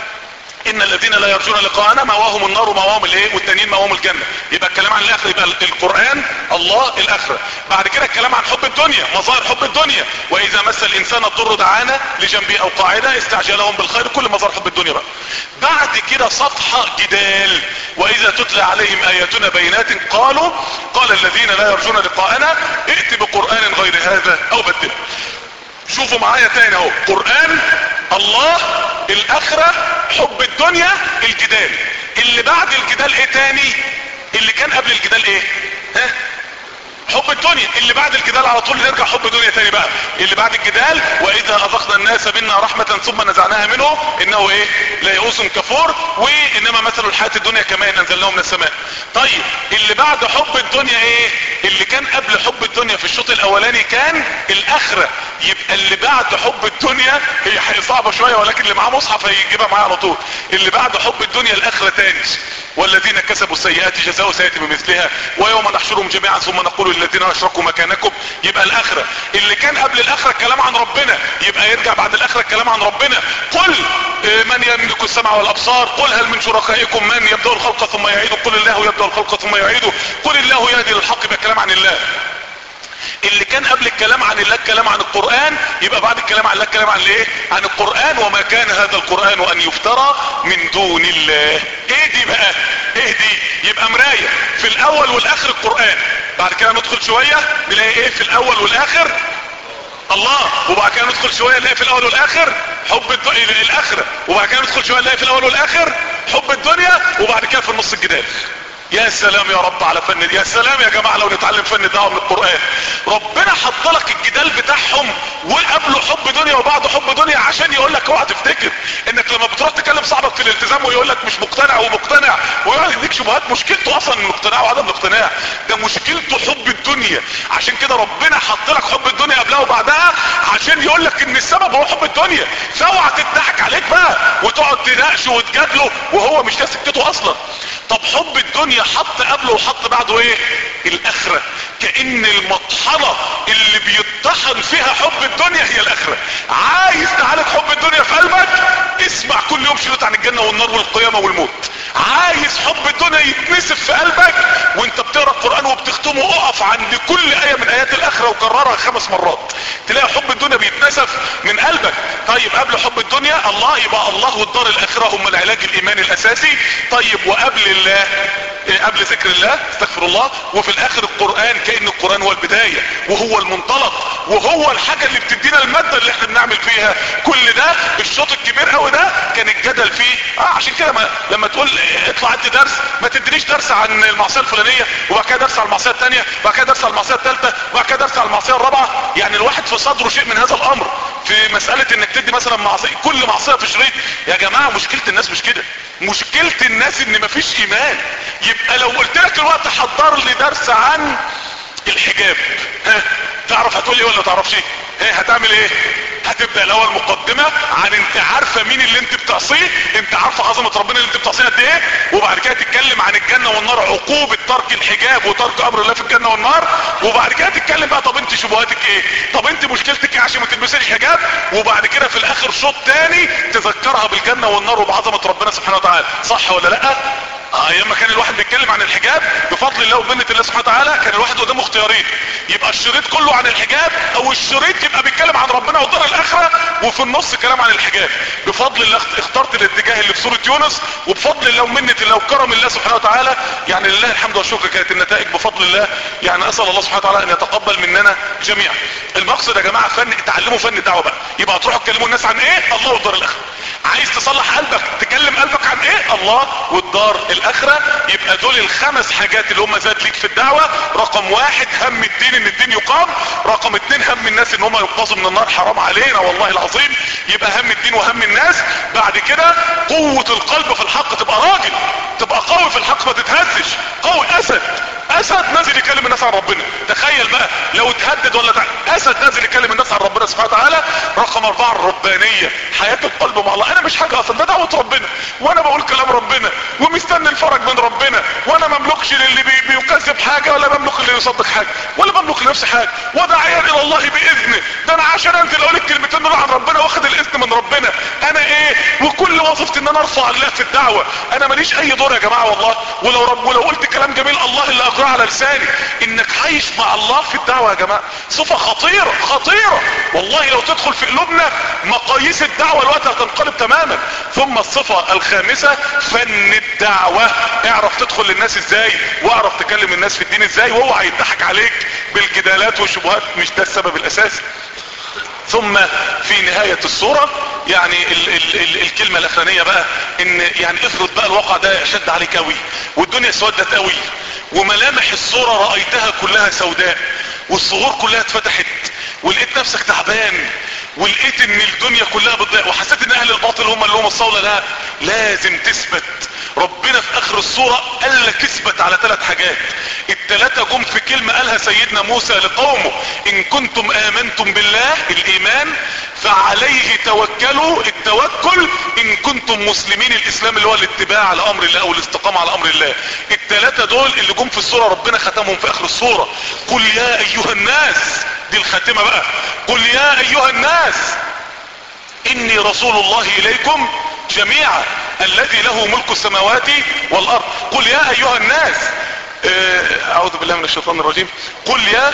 ان الذين لا يرجون لقاءنا مأواهم النار ومأواهم الايه، والتانيين مأواهم الجنة. يبقى الكلام عن الاخرة، يبقى القرآن الله الاخرة. بعد كده الكلام عن حب الدنيا، مظاهر حب الدنيا. واذا مس الانسان الضر دعانا لجنبه او قاعدة استعجلهم بالخير، كل مظاهر حب الدنيا بقى. بعد كده صفحة جدال، واذا تتلى عليهم اياتنا بينات قال الذين لا يرجون لقاءنا ائت بقرآن غير هذا او بدله. شوفوا معايا تاني اهو، قرآن، الله، الاخرة، حب الدنيا، الجدال. اللي بعد الجدال ايه تاني؟ اللي كان قبل الجدال ايه؟ حب الدنيا. اللي بعد الجدال على طول نرجع حب الدنيا تاني بقى. اللي بعد الجدال واذا اذقنا الناس منا رحمة ثم نزعناها منه انه ايه؟ ليئوس كفور. وانما مثل الحياة الدنيا كماء انزلناه من السماء. طيب اللي بعد حب الدنيا ايه؟ اللي كان قبل حب الدنيا في الشوط الاولاني كان الاخرة. يبقى اللي بعد حب الدنيا، هي صعبة شوية ولكن اللي معاه مصحف هيجيبها معاه على طول. اللي بعد حب الدنيا الاخرة تاني، والذين كسبوا السيئات جزاء سيئة بمثلها ويوم نحشرهم جميعا ثم نقول للذين اشركوا مكانكم. يبقى الاخرة. اللي كان قبل الاخرة الكلام عن ربنا، يبقى يرجع بعد الاخرة الكلام عن ربنا. قل من يملك السمع والابصار، قل هل من شركائكم من يبدأ الخلق ثم يعيده، قل الله يبدأ الخلق ثم يعيده، قل الله يهدي للحق. يبقى كلام عن الله. اللي كان قبل الكلام عن الله الكلام عن القرآن، يبقى بعد الكلام عن الله الكلام عن ايه؟ عن القرآن. وما كان هذا القرآن ان يفترى من دون الله. ايه دي بقى؟ ايه دي؟ يبقى مراية في الاول والاخر القرآن. بعد كده ندخل شوية نلاقي ايه في الاول والاخر؟ الله. وبعد كده ندخل شوية نلاقي في الاول والاخر حب الاخرة. وبعد كده ندخل شوية نلاقي في الاول والاخر حب الدنيا. وبعد كده في النص الجدال. يا سلام يا رب على فن دي. يا سلام يا جماعة لو نتعلم فن الدعوة من القرآن. ربنا حط لك الجدال بتاعهم وقبله حب دنيا وبعده حب دنيا عشان يقول لك اوعى تفتكر انك لما بتروح تكلم صاحبك في الالتزام ويقول لك مش مقتنع ومقتنع ويقعد يديك شبهات، مشكلته اصلا الاقتناع وعدم الاقتناع، ده مشكلته حب الدنيا. عشان كده ربنا حط لك حب الدنيا قبلها وبعدها عشان يقول لك ان السبب هو حب الدنيا. فاوعى تضحك عليك بقى وتقعد تناقشه وتجادله وهو مش ده سكته اصلا. طب حب الدنيا حط قبله وحط بعده ايه؟ الاخرة. كأن المطحنة اللي بيطحن فيها حب الدنيا هي الاخرة. عايز تعالج حب الدنيا في قلبك؟ اسمع كل يوم شريط عن الجنة والنار والقيامة والموت. عايز حب الدنيا يتنسف في قلبك وانت بتقرأ القرآن وبتختمه، اقف عند كل آية من آيات الاخرة وكررها 5 مرات تلاقي حب الدنيا بيتنسف من قلبك. طيب قبل حب الدنيا الله، يبقى الله والدار الاخرة هم العلاج الايماني الاساسي. طيب وقبل الله، قبل ذكر الله استغفر الله، وفي الاخر القرآن. كأن القرآن هو البداية وهو المنطلق وهو الحاجة اللي بتدينا المادة اللي احنا بنعمل فيها كل ده. الشوط الكبير قوي ده كان الجدل فيه. عشان كده لما تقول اطلع انت درس، ما تدريش درس عن المعصية الفلانية وبعد كده درس عن المعصية الثانية وبعد كده درس عن المعصية الثالثة وبعد كده درس عن المعصية الرابعة. يعني الواحد في صدره شيء من هذا الامر في مسألة انك تدي مثلا معصية كل معصية في شريط. يا جماعة مشكلة الناس مش كده، مشكلة الناس ان مفيش ايمان. يبقى لو قلت لك الوقت حضر لي درس عن الحجاب، تعرف هتقول لي ولا تعرفش؟ ايه هتعمل ايه؟ هتبدأ الاول مقدمة عن انت عارفة مين اللي انت بتعصيه، انت عارفة عظمة ربنا اللي انت بتعصيه قد ايه، وبعد كده تتكلم عن الجنة والنار، عقوبة ترك الحجاب وترك امر الله في الجنة والنار، وبعد كده تتكلم بقى طب انت شبهاتك ايه، طب انت مشكلتك ايه عشان ما تلبسيش حجاب، وبعد كده في الاخر شوط تاني تذكرها بالجنة والنار وبعظمة ربنا سبحانه وتعالى. صح ولا لا؟ ايام ما كان الواحد بيتكلم عن الحجاب بفضل الله وبمنة الله سبحانه وتعالى كان الواحد قدامه اختيارين، يبقى الشريط كله عن الحجاب او الشريط يبقى بيتكلم عن ربنا والدار الاخرة وفي النص كلام عن الحجاب. بفضل الله اخترت الاتجاه اللي في سورة يونس، وبفضل الله ومنة الله وكرم الله سبحانه وتعالى يعني لله الحمد والشكر كانت النتائج بفضل الله. يعني اسأل الله سبحانه وتعالى ان يتقبل مننا جميعا. المقصد يا جماعة تعلموا فن الدعوة بقى، يبقى تروحوا تكلموا الناس عن ايه؟ الله والدار الاخرة. عايز تصلح قلبك تكلم قلبك عن ايه؟ الله والدار الاخرة. يبقى دول الخمس حاجات اللي هم زاد ليك في الدعوة. رقم واحد هم الدين ان الدين يقام. رقم اتنين هم الناس ان هم ينقذوا من النار، حرام علينا والله العظيم. يبقى هم الدين وهم الناس. بعد كده قوة القلب في الحق، تبقى راجل، تبقى قوي في الحق، ما تتهزش، قوي. اسد نازل يكلم الناس عن ربنا. تخيل بقى لو اتهدد ولا اسد نازل يكلم الناس عن ربنا سبحانه وتعالى. رقم 4 الربانية، حياة القلب مع الله. انا مش حاجة اصلا، ده دعوة ربنا وانا بقول كلام ربنا ومستني الفرج من ربنا، وانا مملكش للي بيكذب حاجة ولا مملك اللي يصدق حاجة ولا مملك لنفسي حاجة، وداعيا الى الله باذنه. ده انا عشان انزل اقول الكلمتين دول عن ربنا واخد الاذن من ربنا. انا ايه؟ وكل وظيفتي ان انا ارفع الله في الدعوة. انا ماليش اي دور يا جماعة والله. ولو قلت كلام جميل الله اللي اقراه على لساني. انك عايش مع الله في الدعوة يا جماعة صفة خطيرة خطيرة والله. لو تدخل في قلوبنا مقاييس الدعوة الوقت هتنقلب تماما. ثم الصفة الخامسة فن الدعوة. اعرف تدخل للناس ازاي، واعرف تكلم الناس في الدين ازاي، واوعى يضحك عليك بالجدالات والشبهات، مش ده السبب الاساسي. ثم في نهاية الصورة يعني الكلمة الاخرانية بقى، ان يعني افرض بقى الواقع ده شد عليك قوي والدنيا سودت قوي وملامح الصورة رأيتها كلها سوداء والصغور كلها اتفتحت ولقيت نفسك تعبان ولقيت ان الدنيا كلها بتضيع وحسيت ان اهل الباطل هم اللي هم الصولة. لا، لازم تثبت. ربنا في اخر الصورة قال لك اثبت على 3 حاجات. ال3 جم في كلمة قالها سيدنا موسى لقومه: ان كنتم امنتم بالله، الايمان، فعليه توكلوا، التوكل، ان كنتم مسلمين، الاسلام اللي هو الاتباع على امر الله او الاستقامة على امر الله. ال3 دول اللي جم في الصورة ربنا ختمهم في اخر الصورة. قل يا ايها الناس، دي الخاتمة بقى. قل يا ايها الناس اني رسول الله اليكم جميعا الذي له ملك السماوات والارض. قل يا ايها الناس، اعوذ بالله من الشيطان الرجيم. قل يا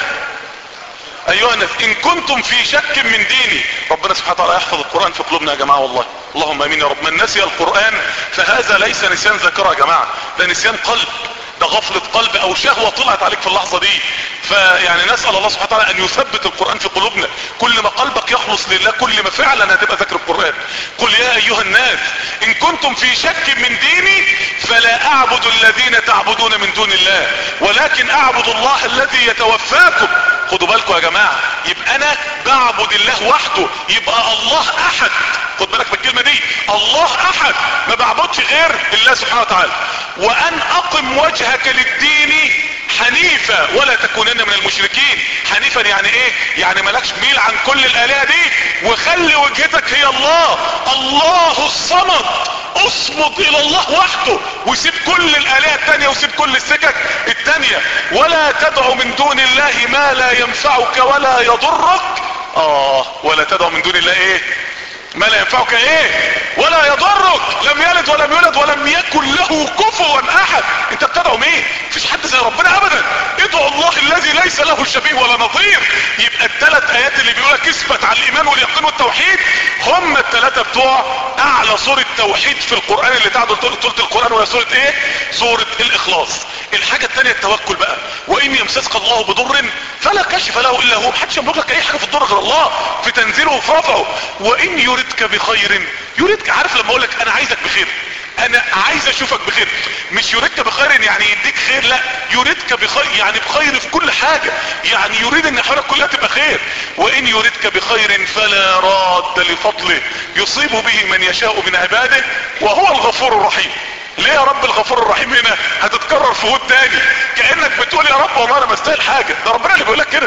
ايها الناس ان كنتم في شك من ديني. ربنا سبحانه وتعالى يحفظ القرآن في قلوبنا يا جماعة والله، اللهم امين يا رب. من نسي القرآن فهذا ليس نسيان ذاكرة يا جماعة، ده نسيان قلب، ده غفلة قلب او شهوة طلعت عليك في اللحظة دي. فيعني نسأل الله سبحانه وتعالى ان يثبت القرآن في قلوبنا. كل ما قلبك يخلص لله كل ما فعلا هتبقى ذاكر القرآن. قل يا ايها الناس ان كنتم في شك من ديني فلا اعبد الذين تعبدون من دون الله ولكن اعبد الله الذي يتوفاكم. خدوا بالكم يا جماعة، يبقى انا بعبد الله وحده، يبقى الله احد. خد بالك من الكلمة دي، الله احد، ما بعبدش غير الله سبحانه وتعالى. وان اقم وجهك للدين حنيفة ولا تكونن من المشركين. حنيفا يعني ايه؟ يعني مالكش ميل عن كل الالهة دي، وخلي وجهتك هي الله، الله الصمد. اصمد الى الله وحده وسيب كل الالهة التانية وسيب كل السكك التانية. ولا تدعو من دون الله ما لا ينفعك ولا يضرك. ولا تدعو من دون الله ايه؟ ما لا ينفعك ايه ولا يضرك. لم يلد ولم يولد ولم يكن له كفوا احد. انت بتدعو مين؟ مفيش حد زي ربنا ابدا. ادعو الله الذي ليس له شبيه ولا نظير. يبقى ال3 ايات اللي بيقولك اثبت على الايمان واليقين والتوحيد هم ال3 بتوع اعلى صورة توحيد في القرآن اللي تعدل طولة القرآن، وهي صورة ايه؟ صورة الاخلاص. الحاجة التانية التوكل بقى. وان يمسسك الله بضر فلا كشف له الا هو. محدش يملك لك اي حاجة في الضر غير الله، في تنزيله وفي رفعه. وان يردك بخير، يردك، عارف لما اقولك انا عايزك بخير، انا عايز اشوفك بخير، مش يريدك بخير يعني يديك خير، لا، يريدك بخير يعني بخير في كل حاجة، يعني يريد ان حالك كلها تبقى خير. وان يريدك بخير فلا راد لفضله يصيب به من يشاء من عباده وهو الغفور الرحيم. ليه يا رب الغفور الرحيم هنا هتتكرر في هود تاني؟ كأنك بتقول يا رب والله انا بستاهل حاجة. ده ربنا اللي بيقول لك كده. انت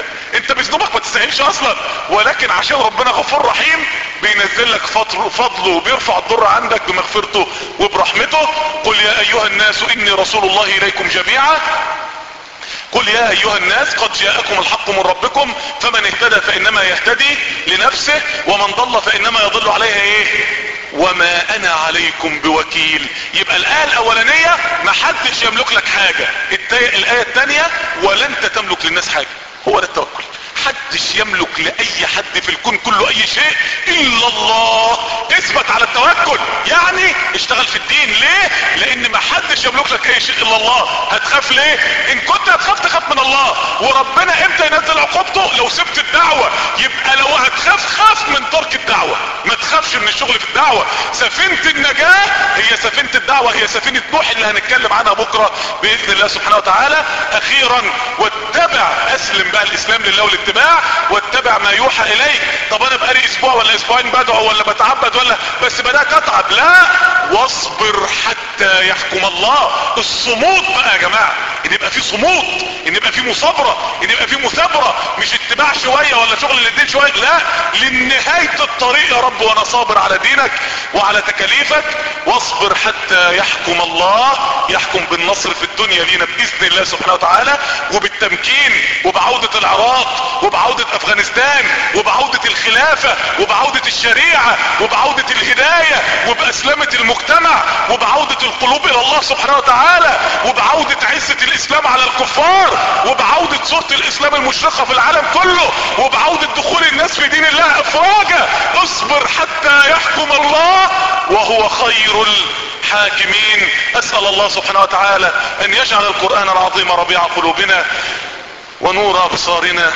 انت بذنوبك ما تستاهلش اصلا، ولكن عشان ربنا غفور رحيم بينزل لك فضله وبيرفع الضر عندك بمغفرته وبرحمته. قل يا ايها الناس اني رسول الله اليكم جميعا. قل يا ايها الناس قد جاءكم الحق من ربكم فمن اهتدى فانما يهتدي لنفسه ومن ضل فانما يضل عليها ايه وما انا عليكم بوكيل. يبقى الايه الاولانيه ما حدش يملك لك حاجه، الايه الثانيه ولا انت تملك للناس حاجه. هو ده التوكل. محدش يملك لاي حد في الكون كله اي شيء الا الله. اثبت على التوكل، يعني اشتغل في الدين. ليه؟ لان محدش يملك لك اي شيء الا الله. هتخاف ليه؟ ان كنت هتخاف تخاف من الله. وربنا امتى ينزل عقوبته؟ لو سبت الدعوة. يبقى لو هتخاف خاف من ترك الدعوة، ما تخافش من الشغل في الدعوة. سفينة النجاة هي سفينة الدعوة، هي سفينة نوح اللي هنتكلم عنها بكرة باذن الله سبحانه وتعالى. اخيرا واتبع، اسلم بقى الاسلام لله والاتباع، واتبع ما يوحى اليك. طب انا بقالي اسبوع ولا اسبوعين بدعو ولا بتعبد ولا بس بدأت اتعب. لا، واصبر حتى يحكم الله. الصمود بقى يا جماعة، ان يبقى في صمود، ان يبقى في مصابرة، ان يبقى في مثابرة، مش اتباع شوية ولا شغل للدين شوية، لا، لنهاية الطريق يا رب وانا صابر على دينك وعلى تكاليفك. واصبر حتى يحكم الله، يحكم بالنصر في الدنيا لينا باذن الله سبحانه وتعالى، وبالتمكين، وبعودة العراق، وبعودة افغانستان، وبعودة الخلافة، وبعودة الشريعة، وبعودة الهداية، وباسلامة المجتمع، وبعودة القلوب الى الله سبحانه وتعالى، وبعودة عزة الاسلام على الكفار، وبعودة صورة الاسلام المشرقة في العالم كله، وبعودة دخول الناس في دين الله افواجا. اصبر حتى يحكم الله وهو خير الحاكمين. اسأل الله سبحانه وتعالى ان يجعل القرآن العظيم ربيع قلوبنا ونور ابصارنا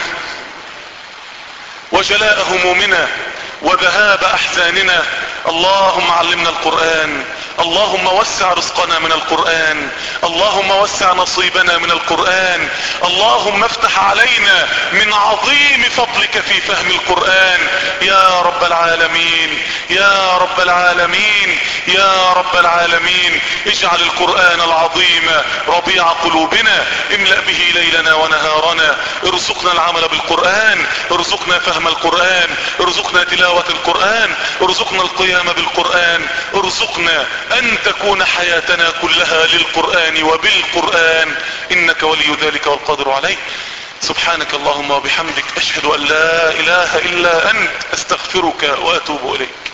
وجلاء همومنا وذهاب احزاننا. اللهم علمنا القرآن، اللهم وسع رزقنا من القرآن، اللهم وسع نصيبنا من القرآن، اللهم افتح علينا من عظيم فضلك في فهم القرآن يا رب العالمين، يا رب العالمين، يا رب العالمين. اجعل القرآن العظيم ربيع قلوبنا، املأ به ليلنا ونهارنا. ارزقنا العمل بالقرآن، ارزقنا فهم القرآن، ارزقنا تلاوة القرآن، ارزقنا القيام بالقرآن، ارزقنا ان تكون حياتنا كلها للقرآن وبالقرآن، انك ولي ذلك والقادر عليه. سبحانك اللهم وبحمدك، اشهد ان لا اله الا انت، استغفرك واتوب اليك.